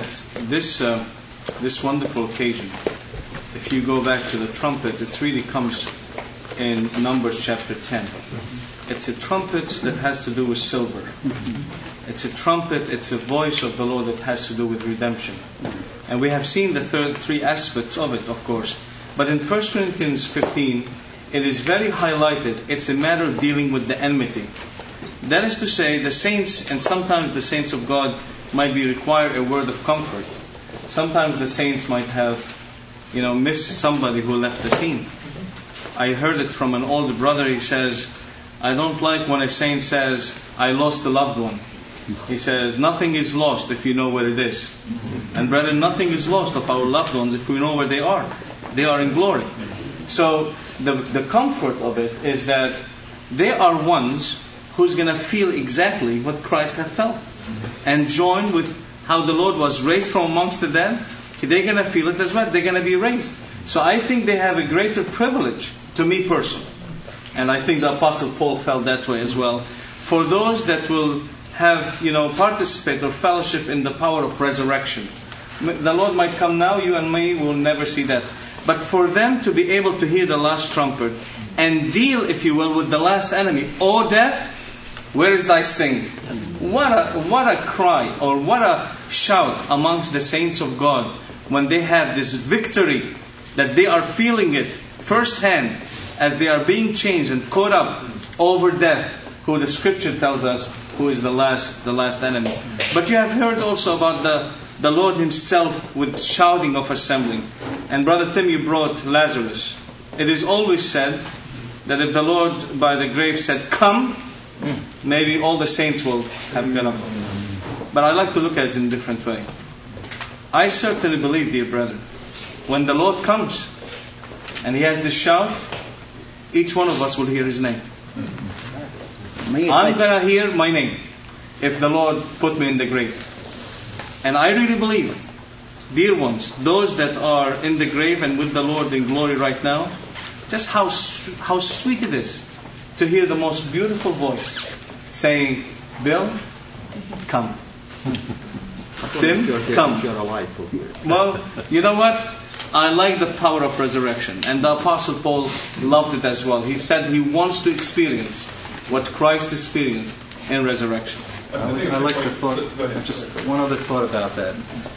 [SPEAKER 2] this wonderful occasion, if you go back to the trumpet, it really comes in Numbers chapter 10. It's a trumpet that has to do with silver. It's a trumpet, it's a voice of the Lord that has to do with redemption. And we have seen the three aspects of it, of course. But in 1 Corinthians 15, it is very highlighted. It's a matter of dealing with the enmity. That is to say, the saints, and sometimes the saints of God might require a word of comfort. Sometimes the saints might have, missed somebody who left the scene. I heard it from an older brother. He says, I don't like when a saint says, I lost a loved one. He says, nothing is lost if you know where it is. And brethren, nothing is lost of our loved ones if we know where they are. They are in glory. So the comfort of it is that they are ones who's going to feel exactly what Christ had felt. And join with how the Lord was raised from amongst the dead. They're going to feel it as well. They're going to be raised. So I think they have a greater privilege, to me personally. And I think the Apostle Paul felt that way as well. For those that will have, participate or fellowship in the power of resurrection. The Lord might come now, you and me will never see that. But for them to be able to hear the last trumpet and deal, if you will, with the last enemy. O death, where is thy sting? What a cry, or what a shout amongst the saints of God when they have this victory, that they are feeling it firsthand as they are being changed and caught up over death, who the Scripture tells us who is the last enemy. But you have heard also about the Lord Himself with shouting of assembling. And Brother Tim, you brought Lazarus. It is always said that if the Lord by the grave said, come, maybe all the saints will have gone up. But I like to look at it in a different way. I certainly believe, dear brethren, when the Lord comes and He has this shout, each one of us will hear His name. I'm going to hear my name if the Lord put me in the grave. And I really believe, dear ones, those that are in the grave and with the Lord in glory right now, just how sweet it is to hear the most beautiful voice saying, Bill, come. Tim, come. Well, you know what? I like the power of resurrection. And the Apostle Paul loved it as well. He said he wants to experience what Christ experienced in resurrection.
[SPEAKER 7] I like the thought, just one other thought about that.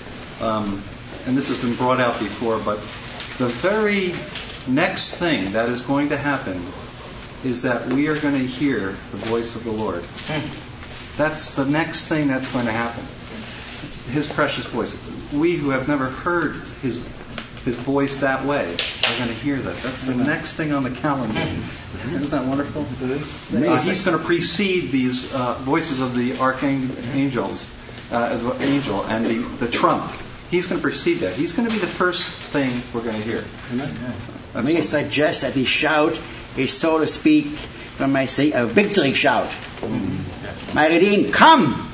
[SPEAKER 7] And this has been brought out before, but the very next thing that is going to happen is that we are going to hear the voice of the Lord. That's the next thing that's going to happen. His precious voice. We who have never heard His voice that way are going to hear that. That's the next thing on the calendar. Isn't that wonderful? He's going to precede these voices of the archangels, angel and the trump. He's going to precede that. He's going to be the first thing we're going to hear.
[SPEAKER 5] I may suggest that the shout is, so to speak, when I say a victory shout. My redeemed, come!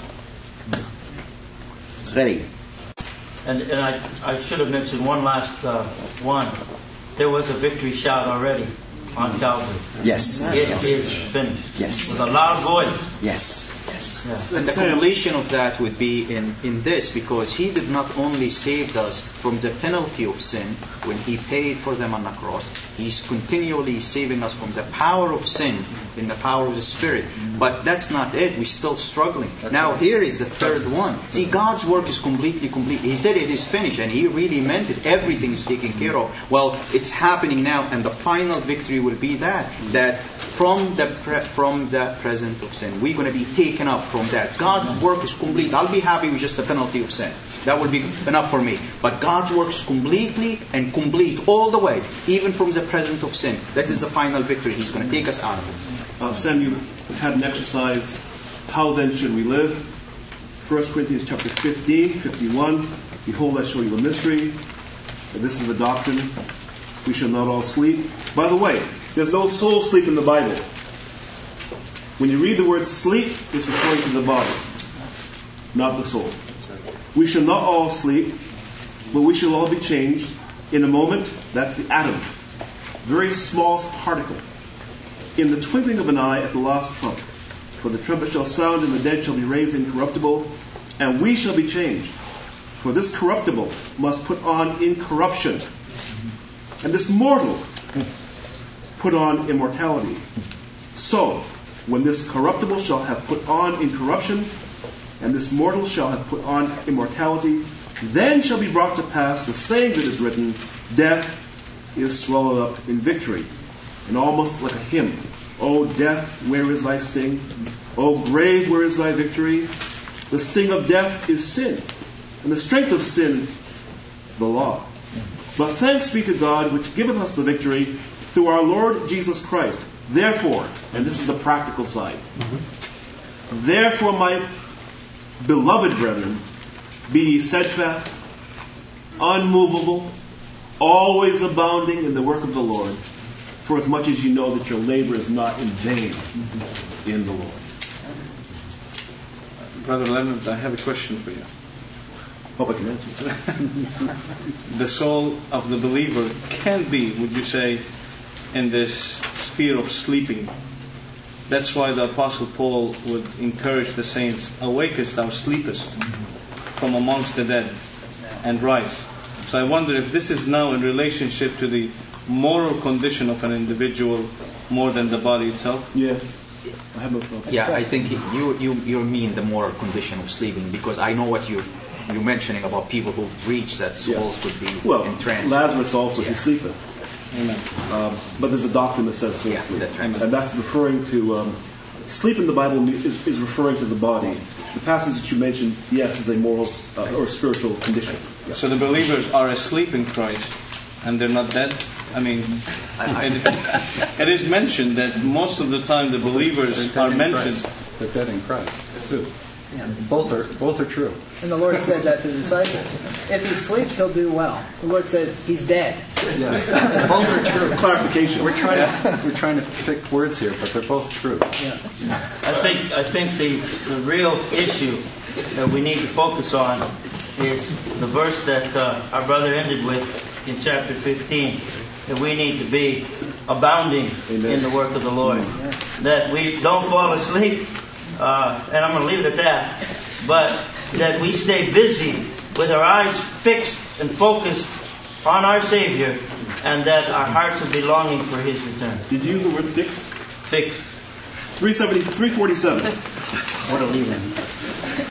[SPEAKER 5] It's ready.
[SPEAKER 6] And I should have mentioned one last one. There was a victory shout already on Calvary.
[SPEAKER 5] Yes.
[SPEAKER 6] It is finished.
[SPEAKER 5] Yes.
[SPEAKER 6] With a loud voice.
[SPEAKER 5] Yes.
[SPEAKER 13] And the completion of that would be in this, because He did not only save us from the penalty of sin when He paid for them on the cross, He's continually saving us from the power of sin in the power of the Spirit. But that's not it. We're still struggling. Now here is the third one. See, God's work is completely complete. He said it is finished, and He really meant it. Everything is taken care of. Well, it's happening now, and the final victory will be that from the present of sin, we're going to be taken up from that. God's work is complete. I'll be happy with just the penalty of sin. That would be enough for me. But God's work is completely and complete all the way, even from the present of sin. That is the final victory. He's going to take us out of it.
[SPEAKER 8] Sam, you had an exercise How then should we live? 1 Corinthians chapter 15, 51. Behold, I show you a mystery. And this is the doctrine. We shall not all sleep. By the way, there's no soul sleep in the Bible. When you read the word sleep, it's referring to the body, not the soul. We shall not all sleep, but we shall all be changed in a moment. That's the atom. Very small particle. In the twinkling of an eye at the last trump. For the trumpet shall sound, and the dead shall be raised incorruptible, and we shall be changed. For this corruptible must put on incorruption, and this mortal put on immortality. So, when this corruptible shall have put on incorruption, and this mortal shall have put on immortality, then shall be brought to pass the saying that is written, death is swallowed up in victory. And almost like a hymn, O death, where is thy sting? O grave, where is thy victory? The sting of death is sin, and the strength of sin, the law. But thanks be to God, which giveth us the victory through our Lord Jesus Christ. Therefore, and this is the practical side, therefore, my beloved brethren, be ye steadfast, unmovable, always abounding in the work of the Lord, for as much as you know that your labor is not in vain in the Lord.
[SPEAKER 2] Brother Leonard, I have a question for you.
[SPEAKER 8] Hope I can answer.
[SPEAKER 2] The soul of the believer can be, would you say, in this sphere of sleeping. That's why the Apostle Paul would encourage the saints, awakest thou sleepest from amongst the dead, and rise. So I wonder if this is now in relationship to the moral condition of an individual more than the body itself?
[SPEAKER 8] Yes. I have no problem.
[SPEAKER 13] Yeah, I think you mean the moral condition of sleeping, because I know what you're mentioning about people who reach that souls could be in trance.
[SPEAKER 8] Lazarus also, he sleepeth.
[SPEAKER 2] Amen.
[SPEAKER 8] But there's a doctrine that says soul sleep. And that's referring to, sleep in the Bible is referring to the body. The passage that you mentioned, yes, is a moral or spiritual condition. Yeah.
[SPEAKER 2] So the believers are asleep in Christ, and they're not dead? I mean, it is mentioned that most of the time the believers are mentioned.
[SPEAKER 7] They're dead in Christ, too. Yeah. Both are true.
[SPEAKER 3] And the Lord said that to the disciples. If he sleeps, he'll do well. The Lord says he's dead.
[SPEAKER 7] Yes. Both are true.
[SPEAKER 8] Clarification.
[SPEAKER 7] We're trying to pick words here, but they're both true.
[SPEAKER 3] Yeah.
[SPEAKER 6] I think the real issue that we need to focus on is the verse that our brother ended with in chapter 15. That we need to be abounding in the work of the Lord. That we don't fall asleep. And I'm going to leave it at that, but that we stay busy with our eyes fixed and focused on our Savior, and that our hearts will be longing for His return.
[SPEAKER 8] Did you use the word fixed?
[SPEAKER 6] Fixed.
[SPEAKER 8] 347.
[SPEAKER 6] What a leave-in.